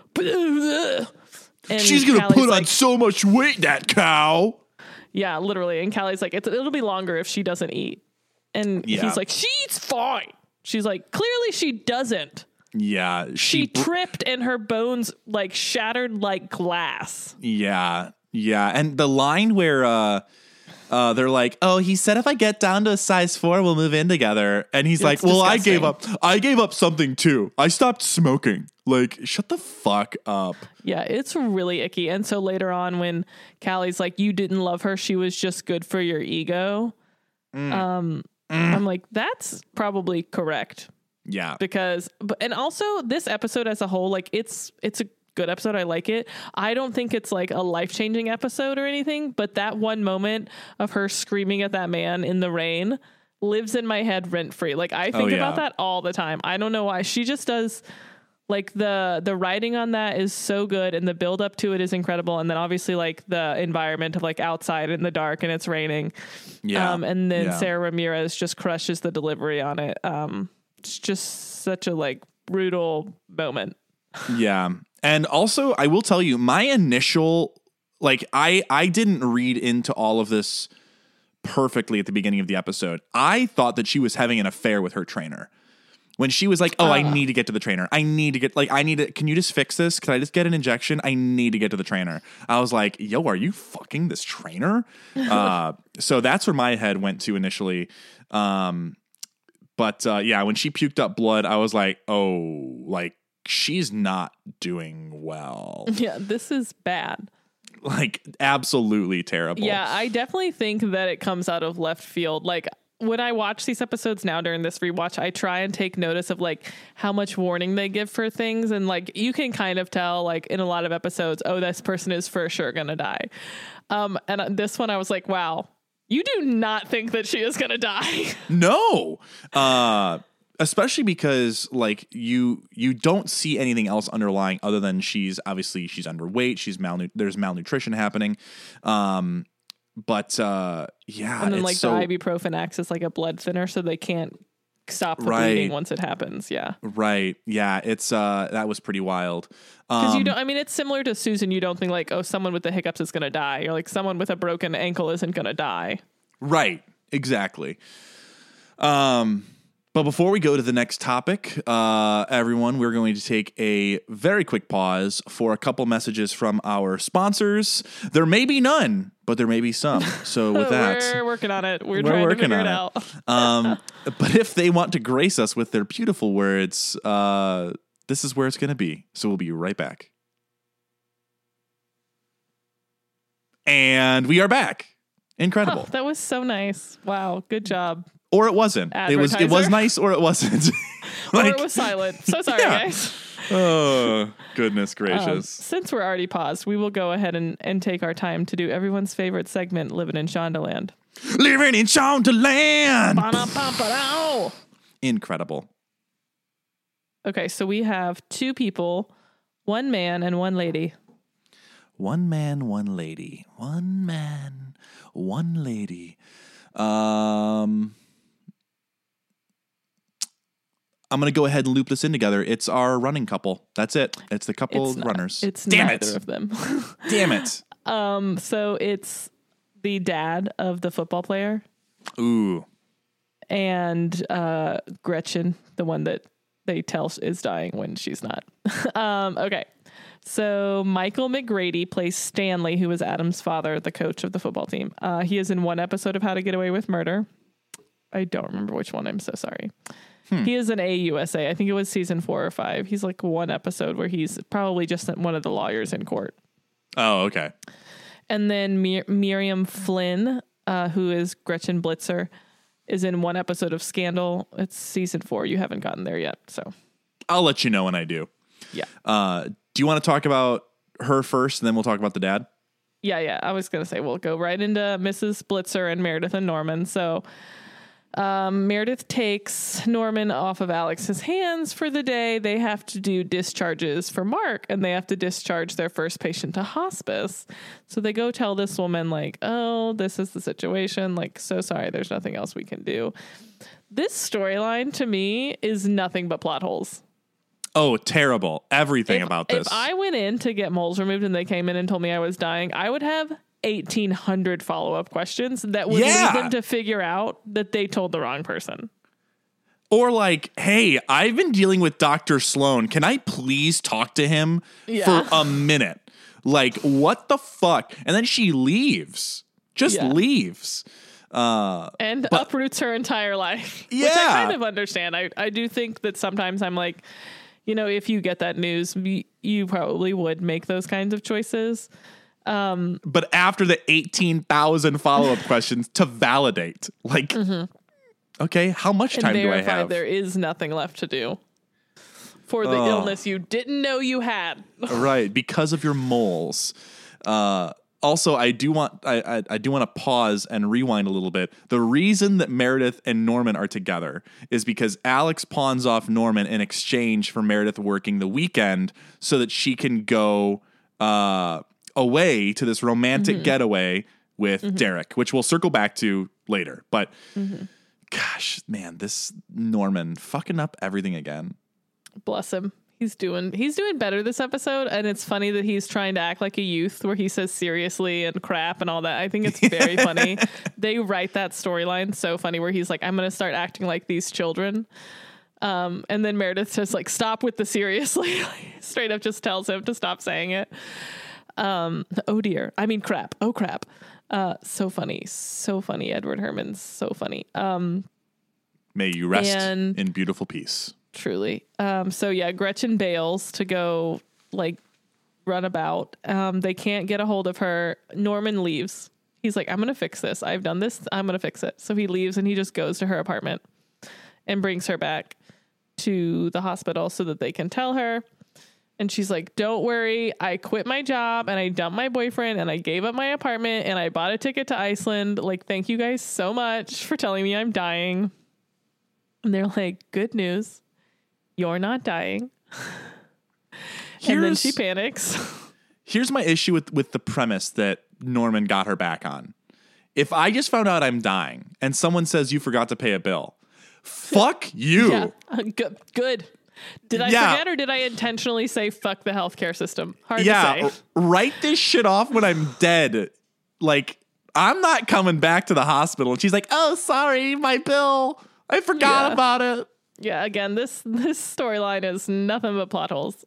she's going to put on so much weight, that cow. Yeah, literally. And Callie's like, it'll be longer if she doesn't eat. And he's like, she eats fine. She's like, clearly she doesn't. Yeah. She tripped and her bones like shattered like glass. Yeah. Yeah. And the line where they're like, oh, he said if I get down to a size 4, we'll move in together. And he's like, well, disgusting. I gave up something too. I stopped smoking. Like, shut the fuck up. Yeah, it's really icky. And so later on, when Callie's like, you didn't love her, she was just good for your ego. I'm like, that's probably correct. Yeah. And also this episode as a whole, like it's a good episode. I like it. I don't think it's like a life-changing episode or anything, but that one moment of her screaming at that man in the rain lives in my head rent-free. Like I think about that all the time. I don't know why. She just does, like the writing on that is so good, and the build up to it is incredible. And then obviously like the environment of like outside in the dark and it's raining. Yeah. And then Sarah Ramirez just crushes the delivery on it. It's just such a like brutal moment. Yeah. And also I will tell you, my initial, like I didn't read into all of this perfectly at the beginning of the episode. I thought that she was having an affair with her trainer. When she was like, I need to get to the trainer. Can you just fix this? Can I just get an injection? I need to get to the trainer. I was like, yo, are you fucking this trainer? So that's where my head went to initially. But when she puked up blood, I was like, oh, like she's not doing well. Yeah, this is bad. Like absolutely terrible. Yeah, I definitely think that it comes out of left field. Like when I watch these episodes now during this rewatch, I try and take notice of like how much warning they give for things. And like you can kind of tell like in a lot of episodes, oh, this person is for sure going to die. And this one I was like, wow, you do not think that she is going to die. No. Especially because like you don't see anything else underlying other than she's underweight. There's malnutrition happening. But and then like the ibuprofen acts as like a blood thinner, so they can't stop the bleeding once it happens. Yeah, right. Yeah, it's that was pretty wild. Because you don't. I mean, it's similar to Susan. You don't think like, oh, someone with the hiccups is going to die, or like someone with a broken ankle isn't going to die. Right. Exactly. But before we go to the next topic, everyone, we're going to take a very quick pause for a couple messages from our sponsors. There may be none, but there may be some. So with that, we're working on it. We're trying to figure it out. But if they want to grace us with their beautiful words, this is where it's going to be. So we'll be right back. And we are back. Incredible. Oh, that was so nice. Wow. Good job. Or it wasn't. It was nice, or it wasn't. Or it was silent. So sorry, guys. Oh, goodness gracious. Since we're already paused, we will go ahead and take our time to do everyone's favorite segment, Living in Shondaland. Living in Shondaland! Ba-da-ba-ba-dow. Incredible. Okay, so we have two people, one man and one lady. One man, one lady. One man, one lady. I'm going to go ahead and loop this in together. It's our running couple. That's it. It's the couple runners. It's neither of them. Damn it. So it's the dad of the football player. Ooh. And Gretchen, the one that they tell is dying when she's not. Okay. So Michael McGrady plays Stanley, who was Adam's father, the coach of the football team. He is in one episode of How to Get Away with Murder. I don't remember which one. I'm so sorry. He is in AUSA. I think it was season 4 or 5. He's like one episode where he's probably just one of the lawyers in court. Oh, okay. And then Miriam Flynn, who is Gretchen Blitzer, is in one episode of Scandal. It's season 4. You haven't gotten there yet, so I'll let you know when I do. Yeah. Do you want to talk about her first, and then we'll talk about the dad? Yeah. I was going to say we'll go right into Mrs. Blitzer and Meredith and Norman. So Meredith takes Norman off of Alex's hands for the day. They have to do discharges for Mark, and they have to discharge their first patient to hospice. So they go tell this woman, like, oh, this is the situation. Like, so sorry, there's nothing else we can do. This storyline to me is nothing but plot holes. Oh, terrible. Everything about this. If I went in to get moles removed and they came in and told me I was dying, I would have 1,800 follow-up questions that would lead them to figure out that they told the wrong person. Or like, hey, I've been dealing with Dr. Sloan. Can I please talk to him for a minute? Like, what the fuck? And then she leaves. Just leaves. And uproots her entire life. Yeah. Which I kind of understand. I do think that sometimes I'm like, you know, if you get that news, you probably would make those kinds of choices. But after the 18,000 follow-up questions to validate, like, okay, how much time do I have? There is nothing left to do for the illness you didn't know you had. Right, because of your moles. Also, I do want to pause and rewind a little bit. The reason that Meredith and Norman are together is because Alex pawns off Norman in exchange for Meredith working the weekend so that she can go away to this romantic getaway with Derek, which we'll circle back to later. But gosh, man, this Norman fucking up everything again. Bless him. He's doing better this episode, and it's funny that he's trying to act like a youth where he says seriously and crap and all that. I think it's very funny. They write that storyline so funny where he's like, I'm going to start acting like these children. And then Meredith says like, stop with the seriously. Straight up just tells him to stop saying it. Oh dear. I mean, crap. Oh crap. So funny. So funny. Edward Herrmann's so funny. May you rest in beautiful peace. Truly. So yeah, Gretchen bails to go like run about. They can't get a hold of her. Norman leaves. He's like, I'm going to fix this. I've done this. I'm going to fix it. So he leaves and he just goes to her apartment and brings her back to the hospital so that they can tell her. And she's like, don't worry. I quit my job and I dumped my boyfriend and I gave up my apartment and I bought a ticket to Iceland. Like, thank you guys so much for telling me I'm dying. And they're like, good news. You're not dying. And then she panics. Here's my issue with the premise that Norman got her back on. If I just found out I'm dying and someone says you forgot to pay a bill, fuck you. Yeah. Good. Did I forget or did I intentionally say fuck the healthcare system? Hard to say. Write this shit off when I'm dead. Like, I'm not coming back to the hospital. And she's like, oh, sorry, my bill. I forgot about it. Yeah, again, this storyline is nothing but plot holes.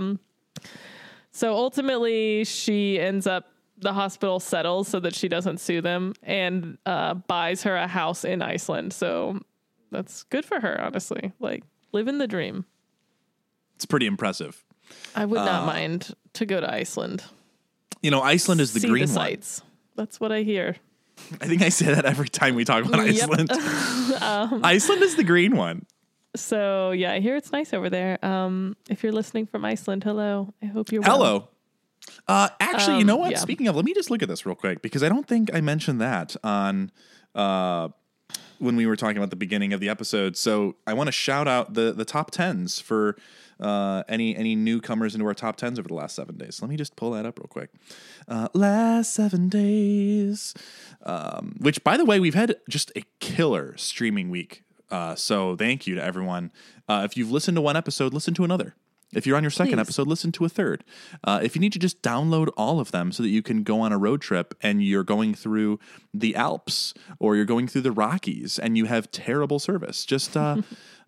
So ultimately, she ends up, the hospital settles so that she doesn't sue them and buys her a house in Iceland. So that's good for her, honestly. Like, living the dream. It's pretty impressive. I would not mind to go to Iceland. You know, Iceland is the green one. Sights. That's what I hear. I think I say that every time we talk about Iceland. Iceland is the green one. So, yeah, I hear it's nice over there. If you're listening from Iceland, hello. I hope you're well. Hello. Actually, you know what? Yeah. Speaking of, let me just look at this real quick because I don't think I mentioned that on when we were talking about the beginning of the episode. So I want to shout out the top 10s for any newcomers into our top 10s over the last 7 days. So let me just pull that up real quick. Last 7 days, which, by the way, we've had just a killer streaming week. So thank you to everyone. If you've listened to one episode, listen to another. If you're on your second episode, listen to a third. If you need to just download all of them so that you can go on a road trip and you're going through the Alps or you're going through the Rockies and you have terrible service, just download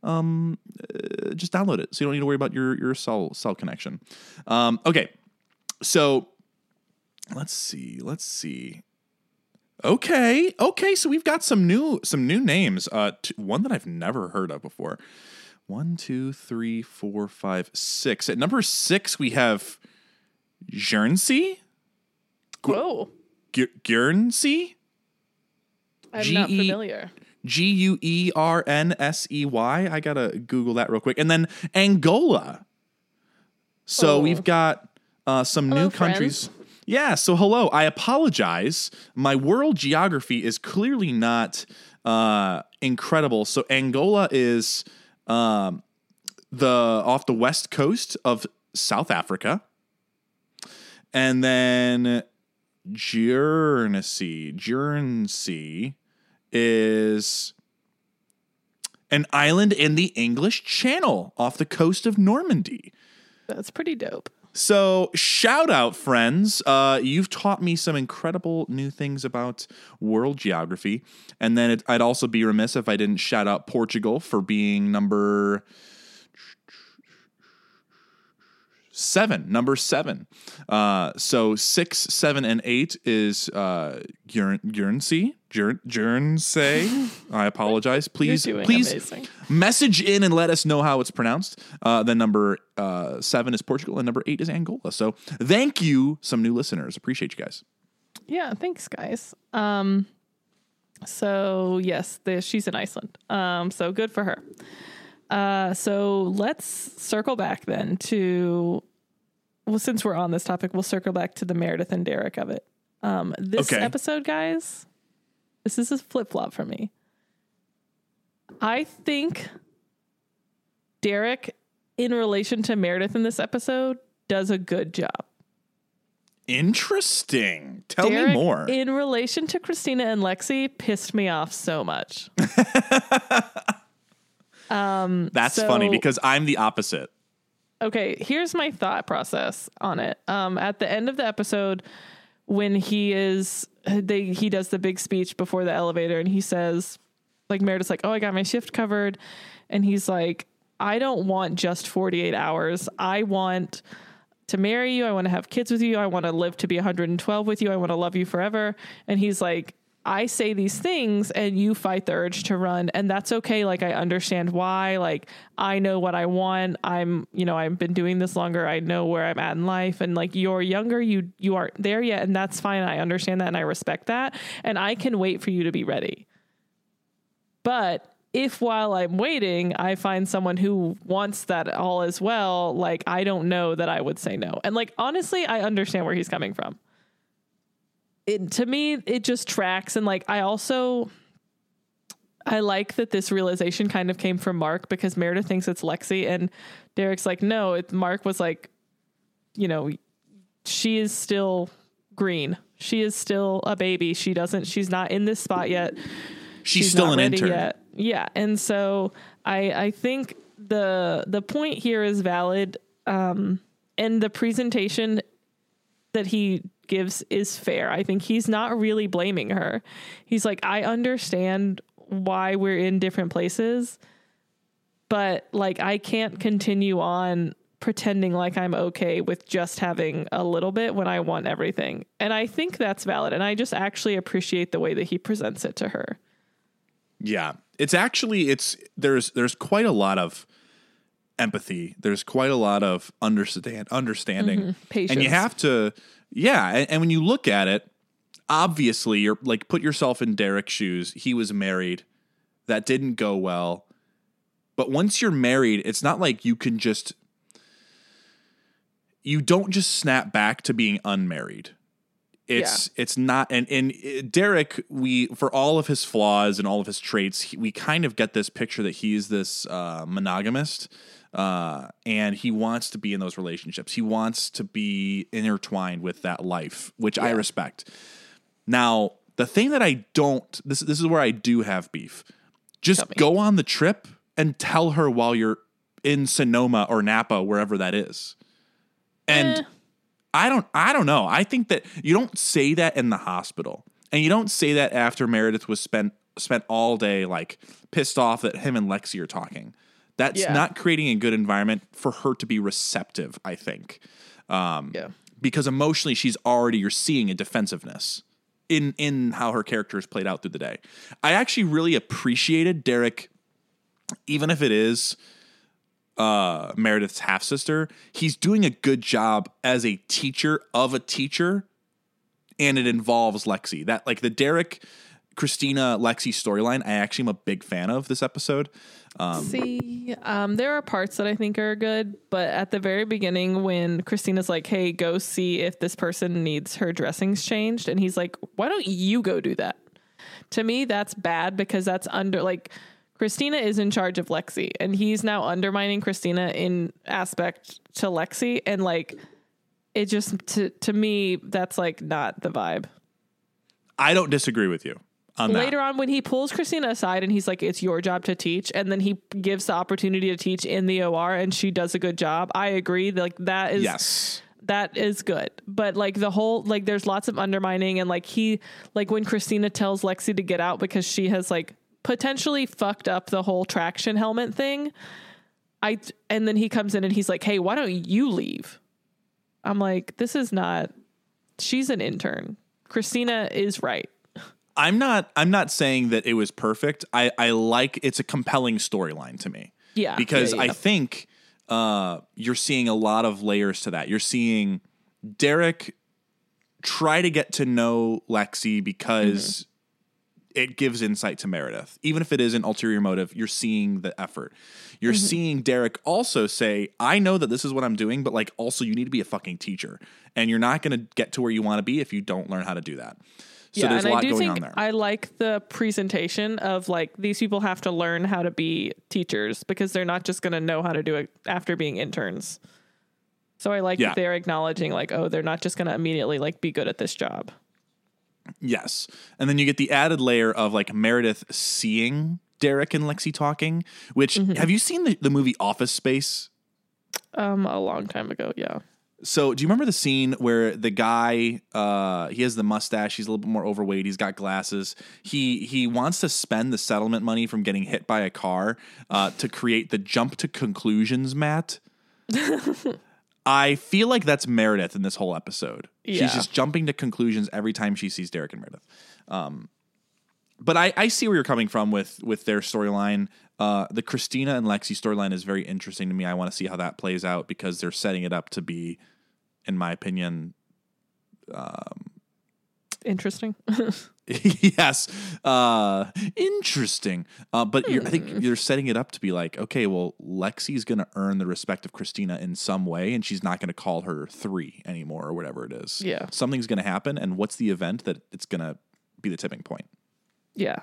it so you don't need to worry about your cell connection. Okay, so let's see. Okay. So we've got some new names. One that I've never heard of before. 1, 2, 3, 4, 5, 6. At number 6, we have Guernsey. Whoa. Guernsey? I'm not familiar. Guernsey. I gotta Google that real quick. And then Angola. So we've got some new countries. Friends. Yeah, so hello. I apologize. My world geography is clearly not incredible. So Angola is off the west coast of South Africa. And then Guernsey is an island in the English Channel off the coast of Normandy. That's pretty dope. So shout out, friends. You've taught me some incredible new things about world geography. And then I'd also be remiss if I didn't shout out Portugal for being number 7. So 6, 7, and 8 is Guernsey. I apologize. Please amazing. Message in and let us know how it's pronounced. Then number 7 is Portugal and number 8 is Angola. So thank you, some new listeners. Appreciate you guys. Yeah, thanks, guys. So yes, she's in Iceland. So good for her. So let's circle back then to, well, since we're on this topic, we'll circle back to the Meredith and Derek of it. This episode, guys, this is a flip-flop for me. I think Derek, in relation to Meredith in this episode, does a good job. Interesting. Tell me more. In relation to Christina and Lexi, pissed me off so much. That's funny because I'm the opposite. okay, here's my thought process on it. At the end of the episode, when he does the big speech before the elevator, and he says, like, Meredith's like, oh, I got my shift covered. And he's like, I don't want just 48 hours. I want to marry you. I want to have kids with you. I want to live to be 112 with you. I want to love you forever. And he's like, I say these things and you fight the urge to run, and that's okay. Like, I understand why. Like, I know what I want. I've been doing this longer. I know where I'm at in life, and like, you're younger, you aren't there yet, and that's fine. I understand that and I respect that, and I can wait for you to be ready. But if while I'm waiting, I find someone who wants that all as well, like, I don't know that I would say no. And like, honestly, I understand where he's coming from. To me, it just tracks. And like, I like that this realization kind of came from Mark, because Meredith thinks it's Lexi, and Derek's like, no, Mark was like, she is still green. She is still a baby. She's not in this spot yet. She's still an intern. Yet. Yeah. And so I think the point here is valid. And the presentation that he gives is fair. I think he's not really blaming her. He's like, I understand why we're in different places, but like, I can't continue on pretending like I'm okay with just having a little bit when I want everything. And I think that's valid. And I just actually appreciate the way that he presents it to her. Yeah. There's quite a lot of empathy. There's quite a lot of understanding, patience. And you have to, and when you look at it, obviously you're like, put yourself in Derek's shoes. He was married. That didn't go well. But once you're married, it's not like you don't just snap back to being unmarried. It's not, and Derek, for all of his flaws and all of his traits, we kind of get this picture that he's this monogamist, and he wants to be in those relationships. He wants to be intertwined with that life, which I respect. Now, the thing that I don't, this is where I do have beef. Just go on the trip and tell her while you're in Sonoma or Napa, wherever that is. And I don't know. I think that you don't say that in the hospital, and you don't say that after Meredith was spent all day like pissed off that him and Lexi are talking. That's not creating a good environment for her to be receptive, I think. Because emotionally you're seeing a defensiveness in how her character is played out through the day. I actually really appreciated Derek, even if it is Meredith's half sister. He's doing a good job as a teacher of a teacher, and it involves Lexi. That, like, the Derek, Christina, Lexi storyline, I actually am a big fan of this episode. There are parts that I think are good, but at the very beginning, when Christina's like, hey, go see if this person needs her dressings changed, and he's like, why don't you go do that? To me, that's bad, because that's Christina is in charge of Lexi, and he's now undermining Christina in aspect to Lexi. And like, it just, to me, that's like not the vibe. I don't disagree with you on that. Later on, when he pulls Christina aside and he's like, it's your job to teach, and then he gives the opportunity to teach in the OR, and she does a good job. I agree. Like, that is, that is good. But like, the whole, like, there's lots of undermining, and like, when Christina tells Lexi to get out because she has like potentially fucked up the whole traction helmet thing. And then he comes in and he's like, hey, why don't you leave? I'm like, this is not, she's an intern. Christina is right. I'm not saying that it was perfect. I like, it's a compelling storyline to me. Yeah. Because I think you're seeing a lot of layers to that. You're seeing Derek try to get to know Lexi because it gives insight to Meredith. Even if it is an ulterior motive, you're seeing the effort. You're seeing Derek also say, I know that this is what I'm doing, but like, also you need to be a fucking teacher, and you're not going to get to where you want to be if you don't learn how to do that. So there's a lot going on there. I like the presentation of like, these people have to learn how to be teachers, because they're not just going to know how to do it after being interns. So I like that they're acknowledging like, oh, they're not just going to immediately like be good at this job. Yes. And then you get the added layer of like Meredith seeing Derek and Lexi talking, which have you seen the movie Office Space? A long time ago, yeah. So do you remember the scene where the guy, he has the mustache, he's a little bit more overweight, he's got glasses. He wants to spend the settlement money from getting hit by a car to create the jump to conclusions mat. I feel like that's Meredith in this whole episode. Yeah. She's just jumping to conclusions every time she sees Derek and Meredith. But I see where you're coming from with their storyline. The Christina and Lexi storyline is very interesting to me. I want to see how that plays out because they're setting it up to be, in my opinion, interesting. Yes, interesting. But I think you're setting it up to be like, okay, well, Lexi's going to earn the respect of Christina in some way, and she's not going to call her 3 anymore or whatever it is. Yeah, something's going to happen, and what's the event that it's going to be the tipping point? Yeah.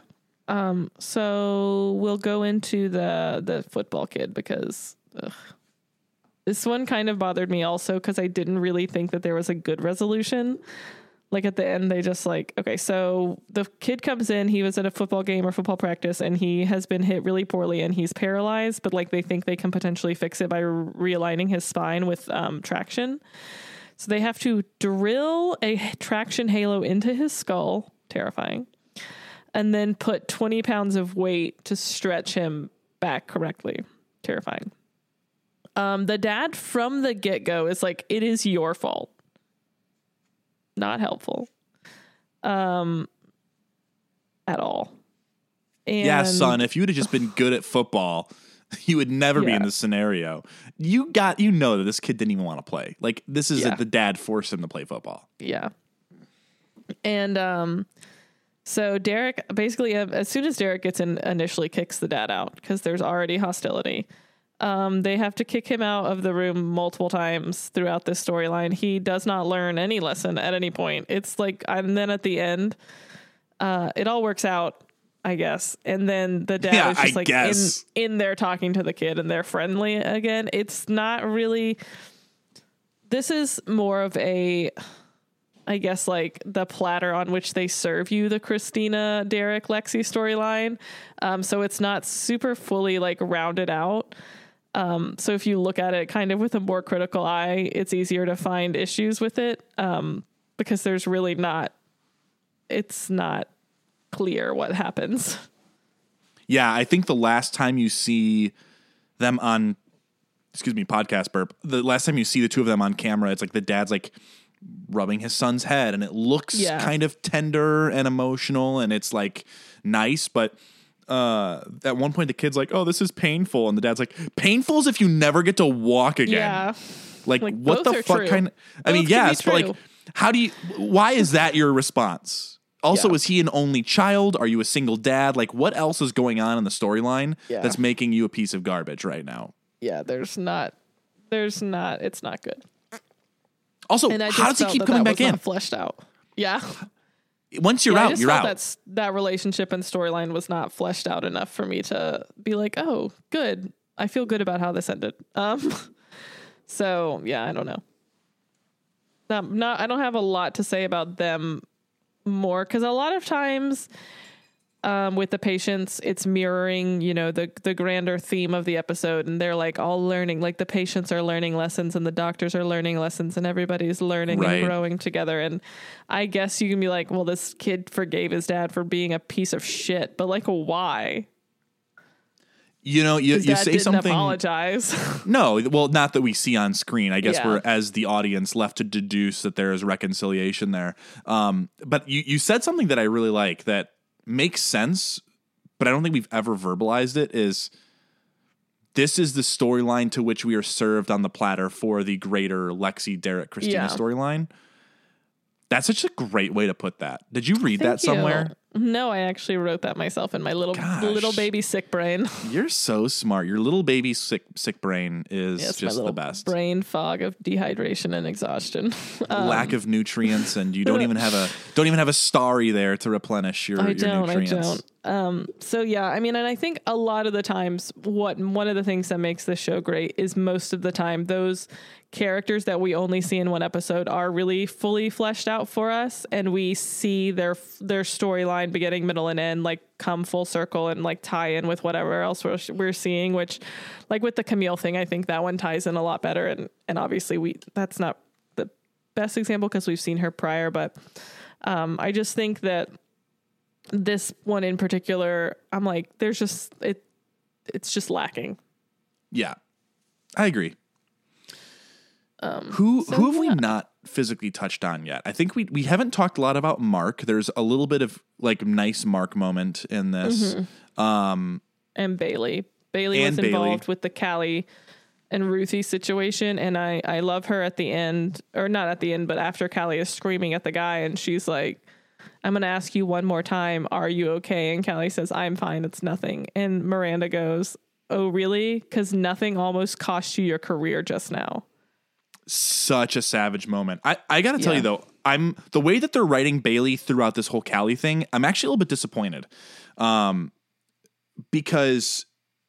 So we'll go into the football kid because this one kind of bothered me also because I didn't really think that there was a good resolution. Like at the end, they just like, okay, so the kid comes in, he was at a football game or football practice and he has been hit really poorly and he's paralyzed, but like they think they can potentially fix it by realigning his spine with traction. So they have to drill a traction halo into his skull. Terrifying. And then put 20 pounds of weight to stretch him back correctly. Terrifying. The dad from the get-go is like, it is your fault. Not helpful. At all. And yeah, son, if you would have just been good at football, you would never be in this scenario. You know that this kid didn't even want to play. Like, this is the dad forced him to play football. Yeah. And, so Derek, basically, as soon as Derek gets in, initially kicks the dad out because there's already hostility. They have to kick him out of the room multiple times throughout this storyline. He does not learn any lesson at any point. It's like, and then at the end, it all works out, I guess. And then the dad is just like in there talking to the kid and they're friendly again. It's not really, this is more of a, I guess, like the platter on which they serve you the Christina, Derek, Lexi storyline. So it's not super fully like rounded out. So if you look at it kind of with a more critical eye, it's easier to find issues with it. Because there's really it's not clear what happens. Yeah. I think the last time you see them on, podcast burp, the last time you see the two of them on camera, it's like the dad's like rubbing his son's head and it looks kind of tender and emotional and it's like nice, but at one point the kid's like, oh, this is painful, and the dad's like, painful is if you never get to walk again. Yeah. Like what the fuck kind of, I mean, yes, but like why is that your response? Also, is he an only child? Are you a single dad? Like, what else is going on in the storyline that's making you a piece of garbage right now? Yeah, it's not good. Also, how does he keep coming back in? Fleshed out. Yeah. Once you're out, you're out. That relationship and storyline was not fleshed out enough for me to be like, oh, good. I feel good about how this ended. So yeah, I don't know. I don't have a lot to say about them more because a lot of times with the patients, it's mirroring, the grander theme of the episode, and they're like all learning, like the patients are learning lessons and the doctors are learning lessons and everybody's learning and growing together. And I guess you can be like, well, this kid forgave his dad for being a piece of shit, but like, why? You say something. Apologize. No, well, not that we see on screen. I guess we're, as the audience, left to deduce that there is reconciliation there. But you said something that I really like that makes sense, but I don't think we've ever verbalized it. This is the storyline to which we are served on the platter for the greater Lexi, Derek, Christina storyline. That's such a great way to put that. Did you read that somewhere? No, I actually wrote that myself in my little baby sick brain. You're so smart. Your little baby sick brain is just the best. Brain fog of dehydration and exhaustion. Lack of nutrients, and you don't even have a starry there to replenish your nutrients. I don't. So yeah, I mean, and I think a lot of the times one of the things that makes this show great is most of the time those characters that we only see in one episode are really fully fleshed out for us, and we see their storyline beginning, middle, and end like come full circle and like tie in with whatever else we're seeing, which like with the Camille thing, I think that one ties in a lot better, and obviously that's not the best example because we've seen her prior, but I just think that this one in particular, I'm like, there's just it's just lacking. Yeah, I agree. Who have we not physically touched on yet? I think we haven't talked a lot about Mark. There's a little bit of like nice Mark moment in this. And Bailey was involved with the Callie and Ruthie situation, and I love her at the end, or not at the end, but after Callie is screaming at the guy and she's like, I'm going to ask you one more time, are you okay? And Callie says, I'm fine, it's nothing. And Miranda goes, oh, really? Because nothing almost cost you your career just now. Such a savage moment. I got to tell you, though, the way that they're writing Bailey throughout this whole Callie thing, I'm actually a little bit disappointed. Because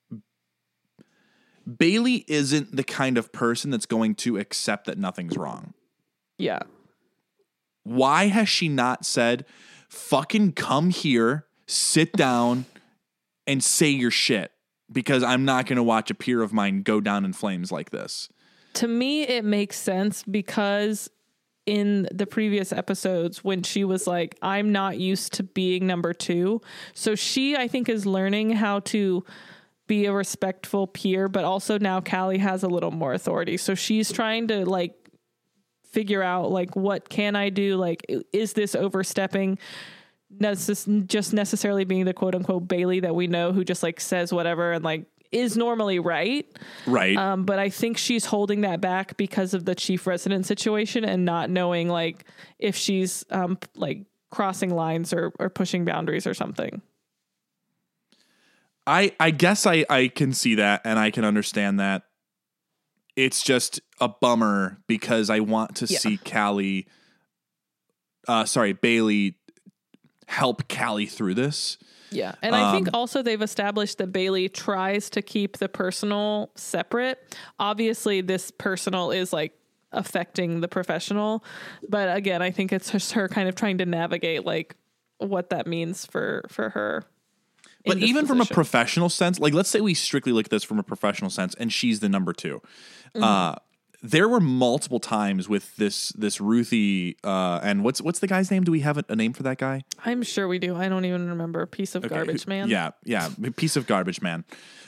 Bailey isn't the kind of person that's going to accept that nothing's wrong. Yeah. Why has she not said, fucking come here, sit down, and say your shit? Because I'm not going to watch a peer of mine go down in flames like this. To me, it makes sense because in the previous episodes when she was like, I'm not used to being number two. So she, I think, is learning how to be a respectful peer, but also now Callie has a little more authority. So she's trying to like figure out like, what can I do? Like, is this overstepping? Just necessarily being the quote unquote Bailey that we know who just like says whatever and like is normally right. Right. But I think she's holding that back because of the chief resident situation and not knowing like if she's like crossing lines or pushing boundaries or something. I guess I can see that and I can understand that. It's just a bummer because I want to see Bailey help Callie through this. Yeah. And I think also they've established that Bailey tries to keep the personal separate. Obviously, this personal is like affecting the professional. But again, I think it's just her kind of trying to navigate like what that means for her. But even from a professional sense, like let's say we strictly look at this from a professional sense and she's the number two. There were multiple times with this Ruthie and what's the guy's name? Do we have a name for that guy? I'm sure we do. I don't even remember. Piece of garbage man. Yeah, piece of garbage man.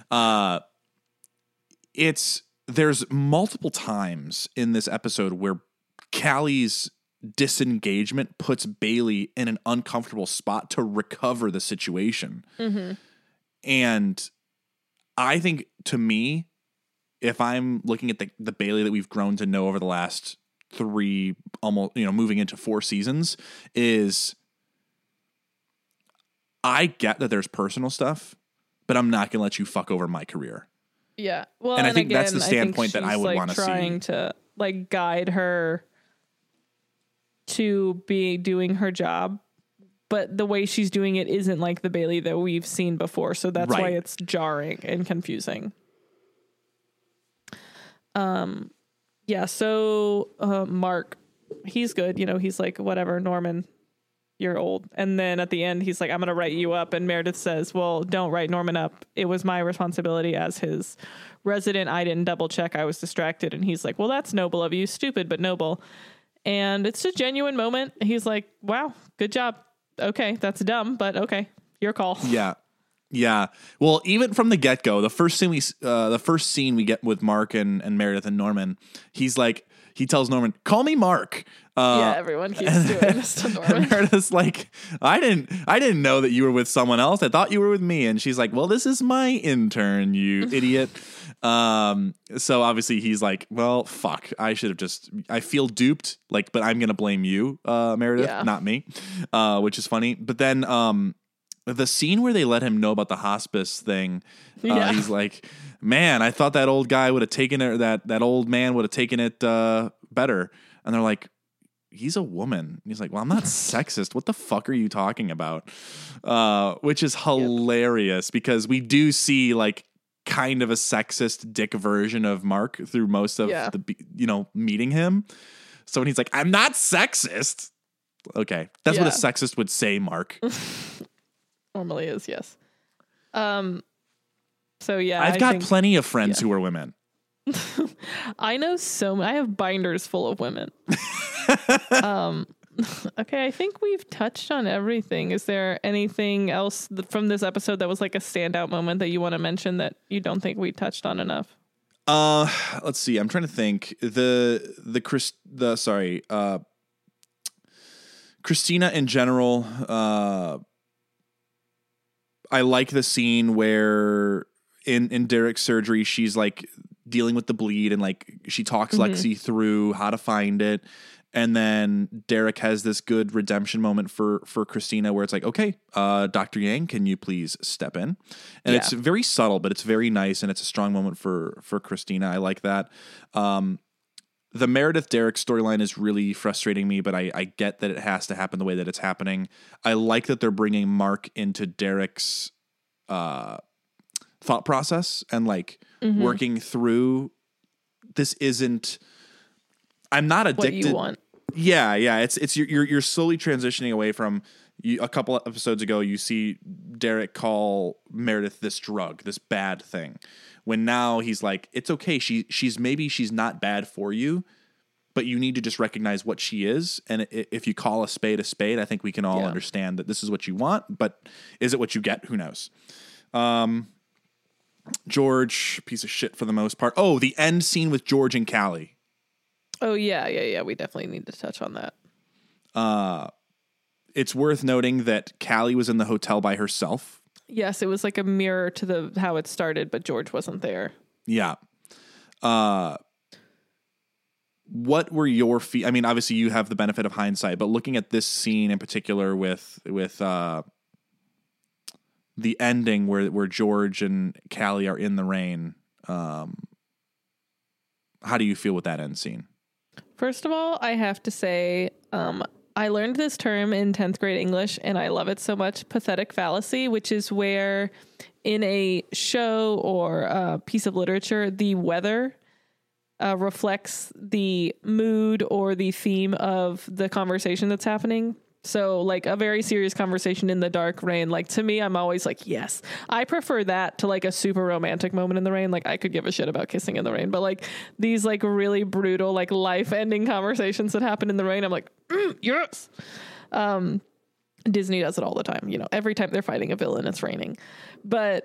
There's multiple times in this episode where Callie's disengagement puts Bailey in an uncomfortable spot to recover the situation. Mm-hmm. And I think, to me, if I'm looking at the Bailey that we've grown to know over the last 3, almost, moving into 4 seasons, is I get that there's personal stuff, but I'm not going to let you fuck over my career. Yeah. Well, and I think that's the standpoint that I would want to see. Trying to like guide her to be doing her job, but the way she's doing it isn't like the Bailey that we've seen before. So that's why it's jarring and confusing. Yeah. So, Mark, he's good. He's like, whatever, Norman, you're old. And then at the end, he's like, I'm going to write you up. And Meredith says, well, don't write Norman up. It was my responsibility as his resident. I didn't double check. I was distracted. And he's like, well, that's noble of you. Stupid, but noble. And it's a genuine moment. He's like, wow, good job. Okay. That's dumb, but okay. Your call. Yeah. Yeah. Well, even from the get-go, the first scene we get with Mark and Meredith and Norman, he's like, he tells Norman, call me Mark. Yeah, everyone keeps doing this to Norman. And Meredith's like, I didn't know that you were with someone else. I thought you were with me. And she's like, well, this is my intern, you idiot. So obviously he's like, well, fuck, I feel duped, but I'm going to blame you, Meredith, not me, which is funny. But then, the scene where they let him know about the hospice thing, he's like, man, I thought that old guy would have taken it, that old man would have taken it better. And they're like, he's a woman. And he's like, well, I'm not sexist. What the fuck are you talking about? Which is hilarious because we do see like kind of a sexist dick version of Mark through most of the, meeting him. So when he's like, I'm not sexist. Okay. That's what a sexist would say, Mark. Normally is, yes. So yeah, I've got plenty of friends who are women. I know I have binders full of women. Okay, I think we've touched on everything. Is there anything else from this episode that was like a standout moment that you want to mention that you don't think we touched on enough? Let's see. I'm trying to think. Christina in general. I like the scene where in Derek's surgery, she's like dealing with the bleed and like she talks Lexi through how to find it. And then Derek has this good redemption moment for Christina where it's like, okay, Dr. Yang, can you please step in? And it's very subtle, but it's very nice. And it's a strong moment for Christina. I like that. The Meredith Derek storyline is really frustrating me, but I get that it has to happen the way that it's happening. I like that they're bringing Mark into Derek's thought process and like working through. This isn't. I'm not addicted. What you want. Yeah. It's you're slowly transitioning away from. A couple of episodes ago, you see Derek call Meredith this drug, this bad thing. When now he's like, it's okay. She's not bad for you, but you need to just recognize what she is. And if you call a spade, I think we can all understand that this is what you want. But is it what you get? Who knows? George, piece of shit for the most part. Oh, the end scene with George and Callie. Oh yeah. We definitely need to touch on that. It's worth noting that Callie was in the hotel by herself. Yes, it was like a mirror to how it started, but George wasn't there. Yeah. What were your I mean, obviously you have the benefit of hindsight, but looking at this scene in particular with the ending where George and Callie are in the rain, how do you feel with that end scene? First of all, I have to say, I learned this term in 10th grade English, and I love it so much, pathetic fallacy, which is where in a show or a piece of literature, the weather reflects the mood or the theme of the conversation that's happening. So like a very serious conversation in the dark rain, like to me, I'm always like, yes, I prefer that to like a super romantic moment in the rain. Like I could give a shit about kissing in the rain, but like these like really brutal, like life ending conversations that happen in the rain, I'm like, yes. Disney does it all the time. Every time they're fighting a villain, it's raining. But,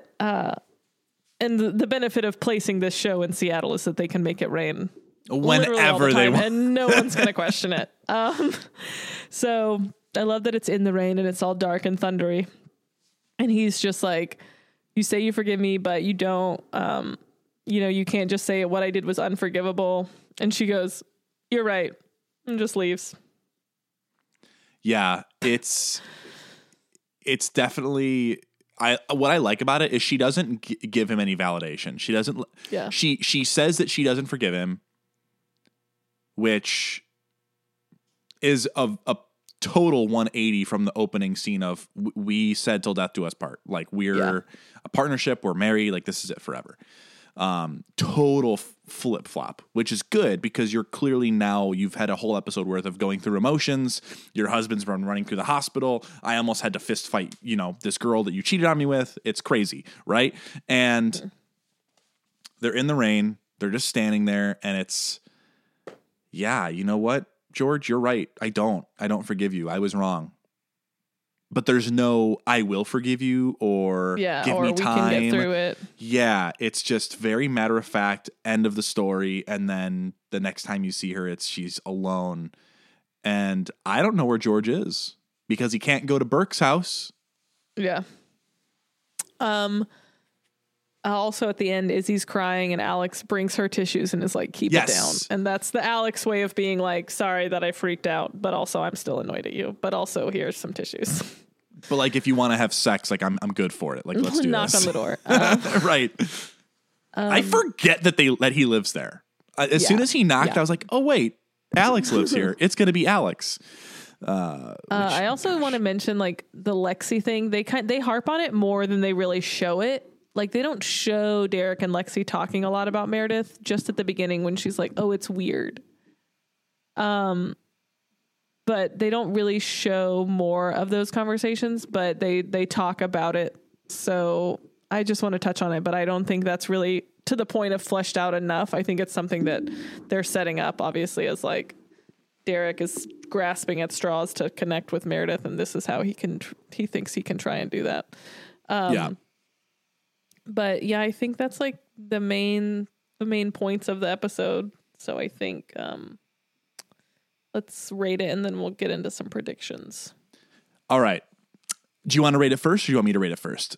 and the benefit of placing this show in Seattle is that they can make it rain whenever they want, and no one's going to question it. So I love that it's in the rain and it's all dark and thundery. And he's just like, you say you forgive me, but you don't, you can't just say what I did was unforgivable. And she goes, you're right. And just leaves. Yeah, it's definitely, what I like about it is she doesn't give him any validation. She doesn't, she says that she doesn't forgive him, which is a total 180 from the opening scene of we said till death do us part. Like we're a partnership, we're married, like this is it forever. Total flip flop, which is good because you're clearly now you've had a whole episode worth of going through emotions. Your husband's been running through the hospital. I almost had to fist fight, this girl that you cheated on me with. It's crazy. Right. And they're in the rain. They're just standing there and it's, you know what? George, you're right. I don't forgive you. I was wrong. But there's no, I will forgive you or give me time. We can get through it. Yeah. It's just very matter of fact, end of the story. And then the next time you see her, she's alone. And I don't know where George is because he can't go to Burke's house. Yeah. Also at the end, Izzy's crying and Alex brings her tissues and is like, keep it down. And that's the Alex way of being like, sorry that I freaked out, but also I'm still annoyed at you. But also here's some tissues. But like, if you want to have sex, like I'm good for it. Like, let's do knock this. on the door. Right. I forget that he lives there. As soon as he knocked, I was like, oh wait, Alex lives here. It's going to be Alex. I also want to mention like the Lexi thing. They harp on it more than they really show it. Like they don't show Derek and Lexi talking a lot about Meredith just at the beginning when she's like, "Oh, it's weird." But they don't really show more of those conversations, but they talk about it. So I just want to touch on it, but I don't think that's really to the point of fleshed out enough. I think it's something that they're setting up, obviously, as like Derek is grasping at straws to connect with Meredith, and this is how he thinks he can try and do that. But yeah, I think that's like the main points of the episode. So I think let's rate it, and then we'll get into some predictions. All right. Do you want to rate it first, or do you want me to rate it first?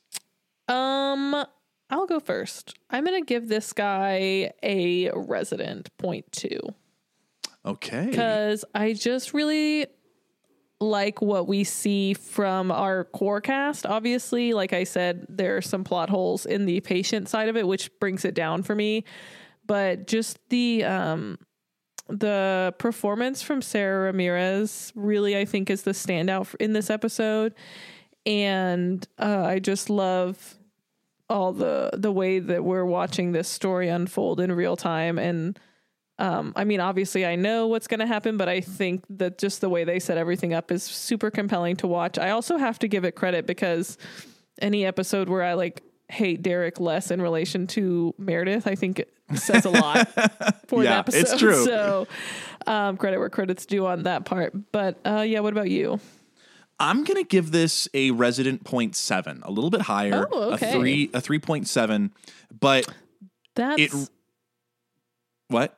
I'll go first. I'm going to give this guy a resident 0.2. Okay. Because I just really like what we see from our core cast. Obviously, like I said, there are some plot holes in the patient side of it, which brings it down for me. But just the performance from Sarah Ramirez really, I think, is the standout in this episode. And I just love all the way that we're watching this story unfold in real time. And I mean, obviously I know what's going to happen, but I think that just the way they set everything up is super compelling to watch. I also have to give it credit because any episode where I like hate Derek less in relation to Meredith, I think it says a lot for the episode. It's true. So credit where credit's due on that part. But yeah, what about you? I'm going to give this a resident 0.7, a little bit higher, a 3.7, but that's what?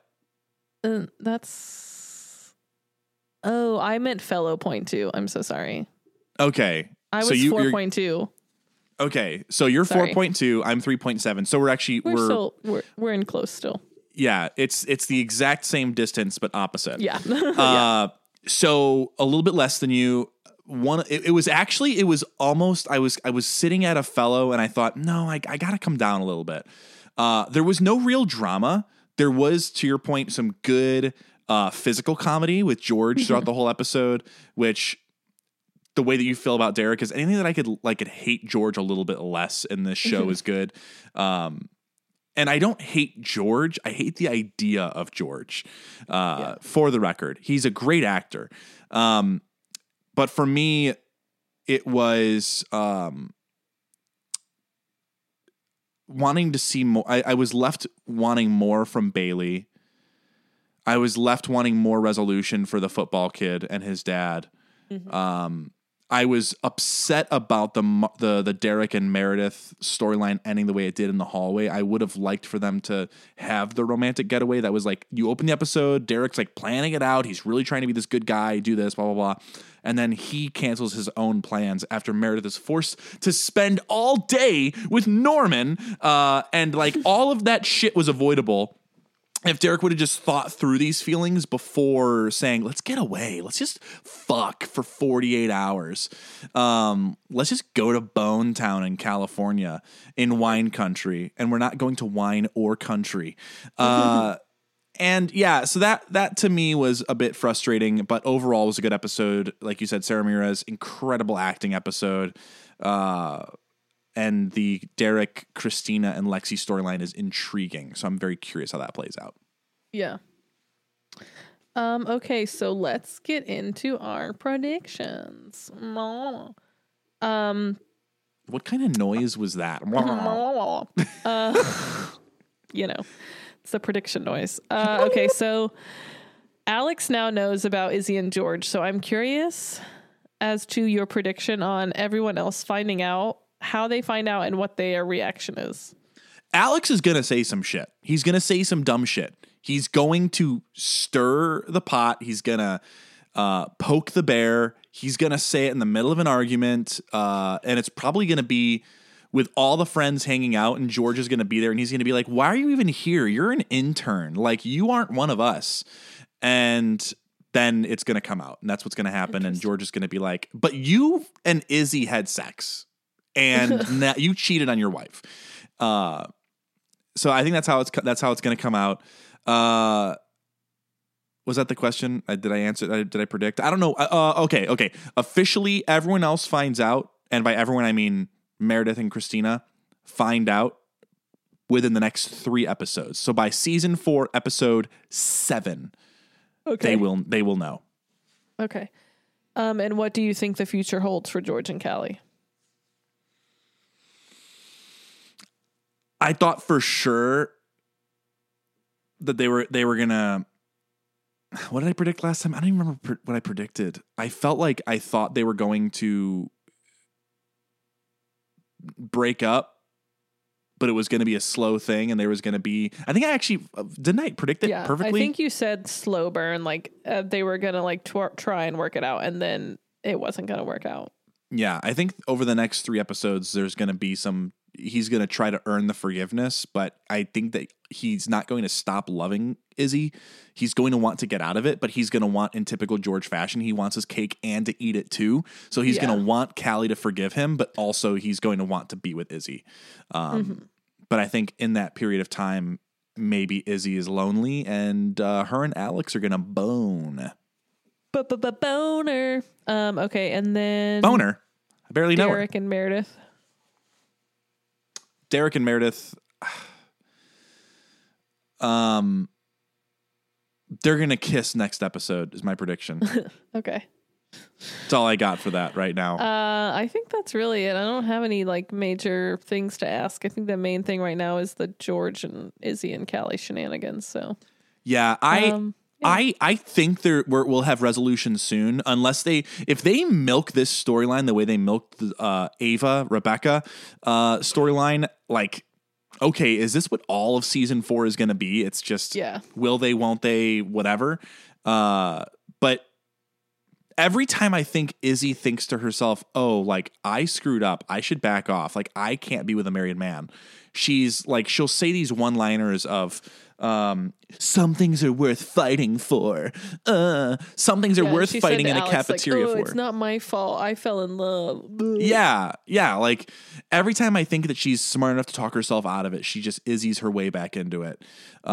That's, oh, I meant fellow 0.2. I'm so sorry. Okay. I was 4.2. Okay. So you're 4.2. I'm 3.7. So we're in close still. Yeah. It's the exact same distance, but opposite. Yeah. So a little bit less than you. It was almost, I was sitting at a fellow and I thought, no, I got to come down a little bit. There was no real drama. There was, to your point, some good physical comedy with George throughout the whole episode, which the way that you feel about Derek is anything that I could hate George a little bit less in this show is good. And I don't hate George. I hate the idea of George, for the record. He's a great actor. But for me, it was wanting to see more. I was left wanting more from Bailey. I was left wanting more resolution for the football kid and his dad. Mm-hmm. I was upset about the Derek and Meredith storyline ending the way it did in the hallway. I would have liked for them to have the romantic getaway that was like, you open the episode, Derek's like planning it out. He's really trying to be this good guy, do this, blah, blah, blah. And then he cancels his own plans after Meredith is forced to spend all day with Norman. And like all of that shit was avoidable if Derek would have just thought through these feelings before saying, let's get away. Let's just fuck for 48 hours. Let's just go to Bone Town in California in wine country. And we're not going to wine or country. And yeah, so that to me was a bit frustrating, but overall was a good episode. Like you said, Sarah Ramirez, incredible acting episode. And the Derek, Christina, and Lexi storyline is intriguing. So I'm very curious how that plays out. Yeah. Okay, so let's get into our predictions. What kind of noise was that? It's the prediction noise. Okay, so Alex now knows about Izzy and George. So I'm curious as to your prediction on everyone else finding out, how they find out, and what their reaction is. Alex is going to say some shit. He's going to say some dumb shit. He's going to stir the pot. He's going to poke the bear. He's going to say it in the middle of an argument. And it's probably going to be with all the friends hanging out, and George is going to be there, and he's going to be like, why are you even here? You're an intern. Like, you aren't one of us. And then it's going to come out, and that's what's going to happen. And George is going to be like, but you and Izzy had sex. And now you cheated on your wife. So I think that's how it's going to come out. Was that the question? Did I answer? Did I predict? I don't know. Okay. Officially, everyone else finds out. And by everyone, I mean Meredith and Christina find out within the next 3 episodes. So by season 4, episode 7, they will know. Okay. And what do you think the future holds for George and Callie? I thought for sure that they were gonna. What did I predict last time? I don't even remember what I predicted. I thought they were going to break up, but it was going to be a slow thing, and there was going to be. I think I actually didn't I predict it perfectly. I think you said slow burn, they were going to try and work it out, and then it wasn't going to work out. Yeah, I think over the next 3 episodes, there's going to be some. He's going to try to earn the forgiveness, but I think that he's not going to stop loving Izzy. He's going to want to get out of it, but he's going to want, in typical George fashion, he wants his cake and to eat it too. So he's going to want Callie to forgive him, but also he's going to want to be with Izzy. But I think in that period of time, maybe Izzy is lonely, and her and Alex are going to bone. Boner. Okay, and then Boner. I barely know her. Derek and Meredith. Derek and Meredith, they're going to kiss next episode is my prediction. Okay. That's all I got for that right now. I think that's really it. I don't have any major things to ask. I think the main thing right now is the George and Izzy and Callie shenanigans. So yeah, I think we'll have resolution soon, unless if they milk this storyline the way they milked the Rebecca storyline. Okay, is this what all of season 4 is going to be? It's just will they, won't they, whatever. But every time I think Izzy thinks to herself, "Oh, I screwed up. I should back off. I can't be with a married man." She'll say these one-liners of. Some things are worth fighting for. Some things are worth fighting in a cafeteria for. It's not my fault. I fell in love. Yeah. Every time I think that she's smart enough to talk herself out of it, she just Izzy's her way back into it.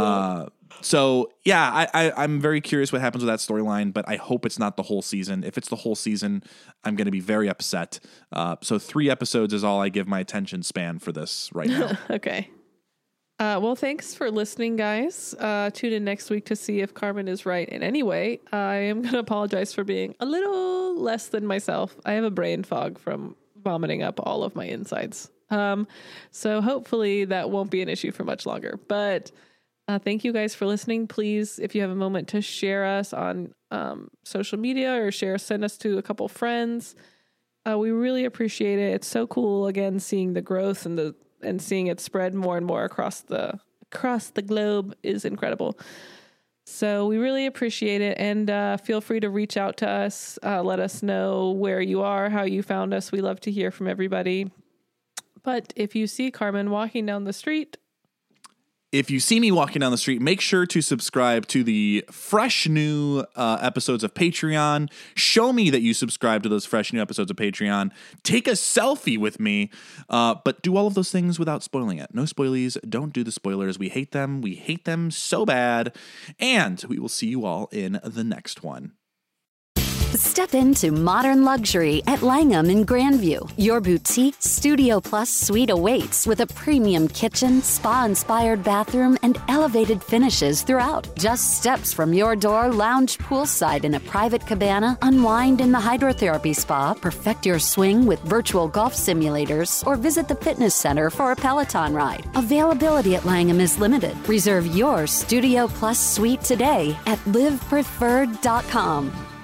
So yeah, I'm very curious what happens with that storyline, but I hope it's not the whole season. If it's the whole season, I'm going to be very upset. So 3 episodes is all I give my attention span for this right now. Okay. Well, thanks for listening, guys. Tune in next week to see if Carmen is right in any way. I am going to apologize for being a little less than myself. I have a brain fog from vomiting up all of my insides. So hopefully that won't be an issue for much longer. But thank you guys for listening. Please, if you have a moment, to share us on social media or send us to a couple friends. We really appreciate it. It's so cool, again, seeing the growth and seeing it spread more and more across the globe is incredible. So we really appreciate it. And feel free to reach out to us. Let us know where you are, how you found us. We love to hear from everybody. But if you see Carmen walking down the street, if you see me walking down the street, make sure to subscribe to the fresh new episodes of Patreon. Show me that you subscribe to those fresh new episodes of Patreon. Take a selfie with me, but do all of those things without spoiling it. No spoilies. Don't do the spoilers. We hate them. We hate them so bad. And we will see you all in the next one. Step into modern luxury at Langham in Grandview. Your boutique Studio Plus suite awaits with a premium kitchen, spa-inspired bathroom, and elevated finishes throughout. Just steps from your door, lounge poolside in a private cabana, unwind in the hydrotherapy spa, perfect your swing with virtual golf simulators, or visit the fitness center for a Peloton ride. Availability at Langham is limited. Reserve your Studio Plus suite today at livepreferred.com.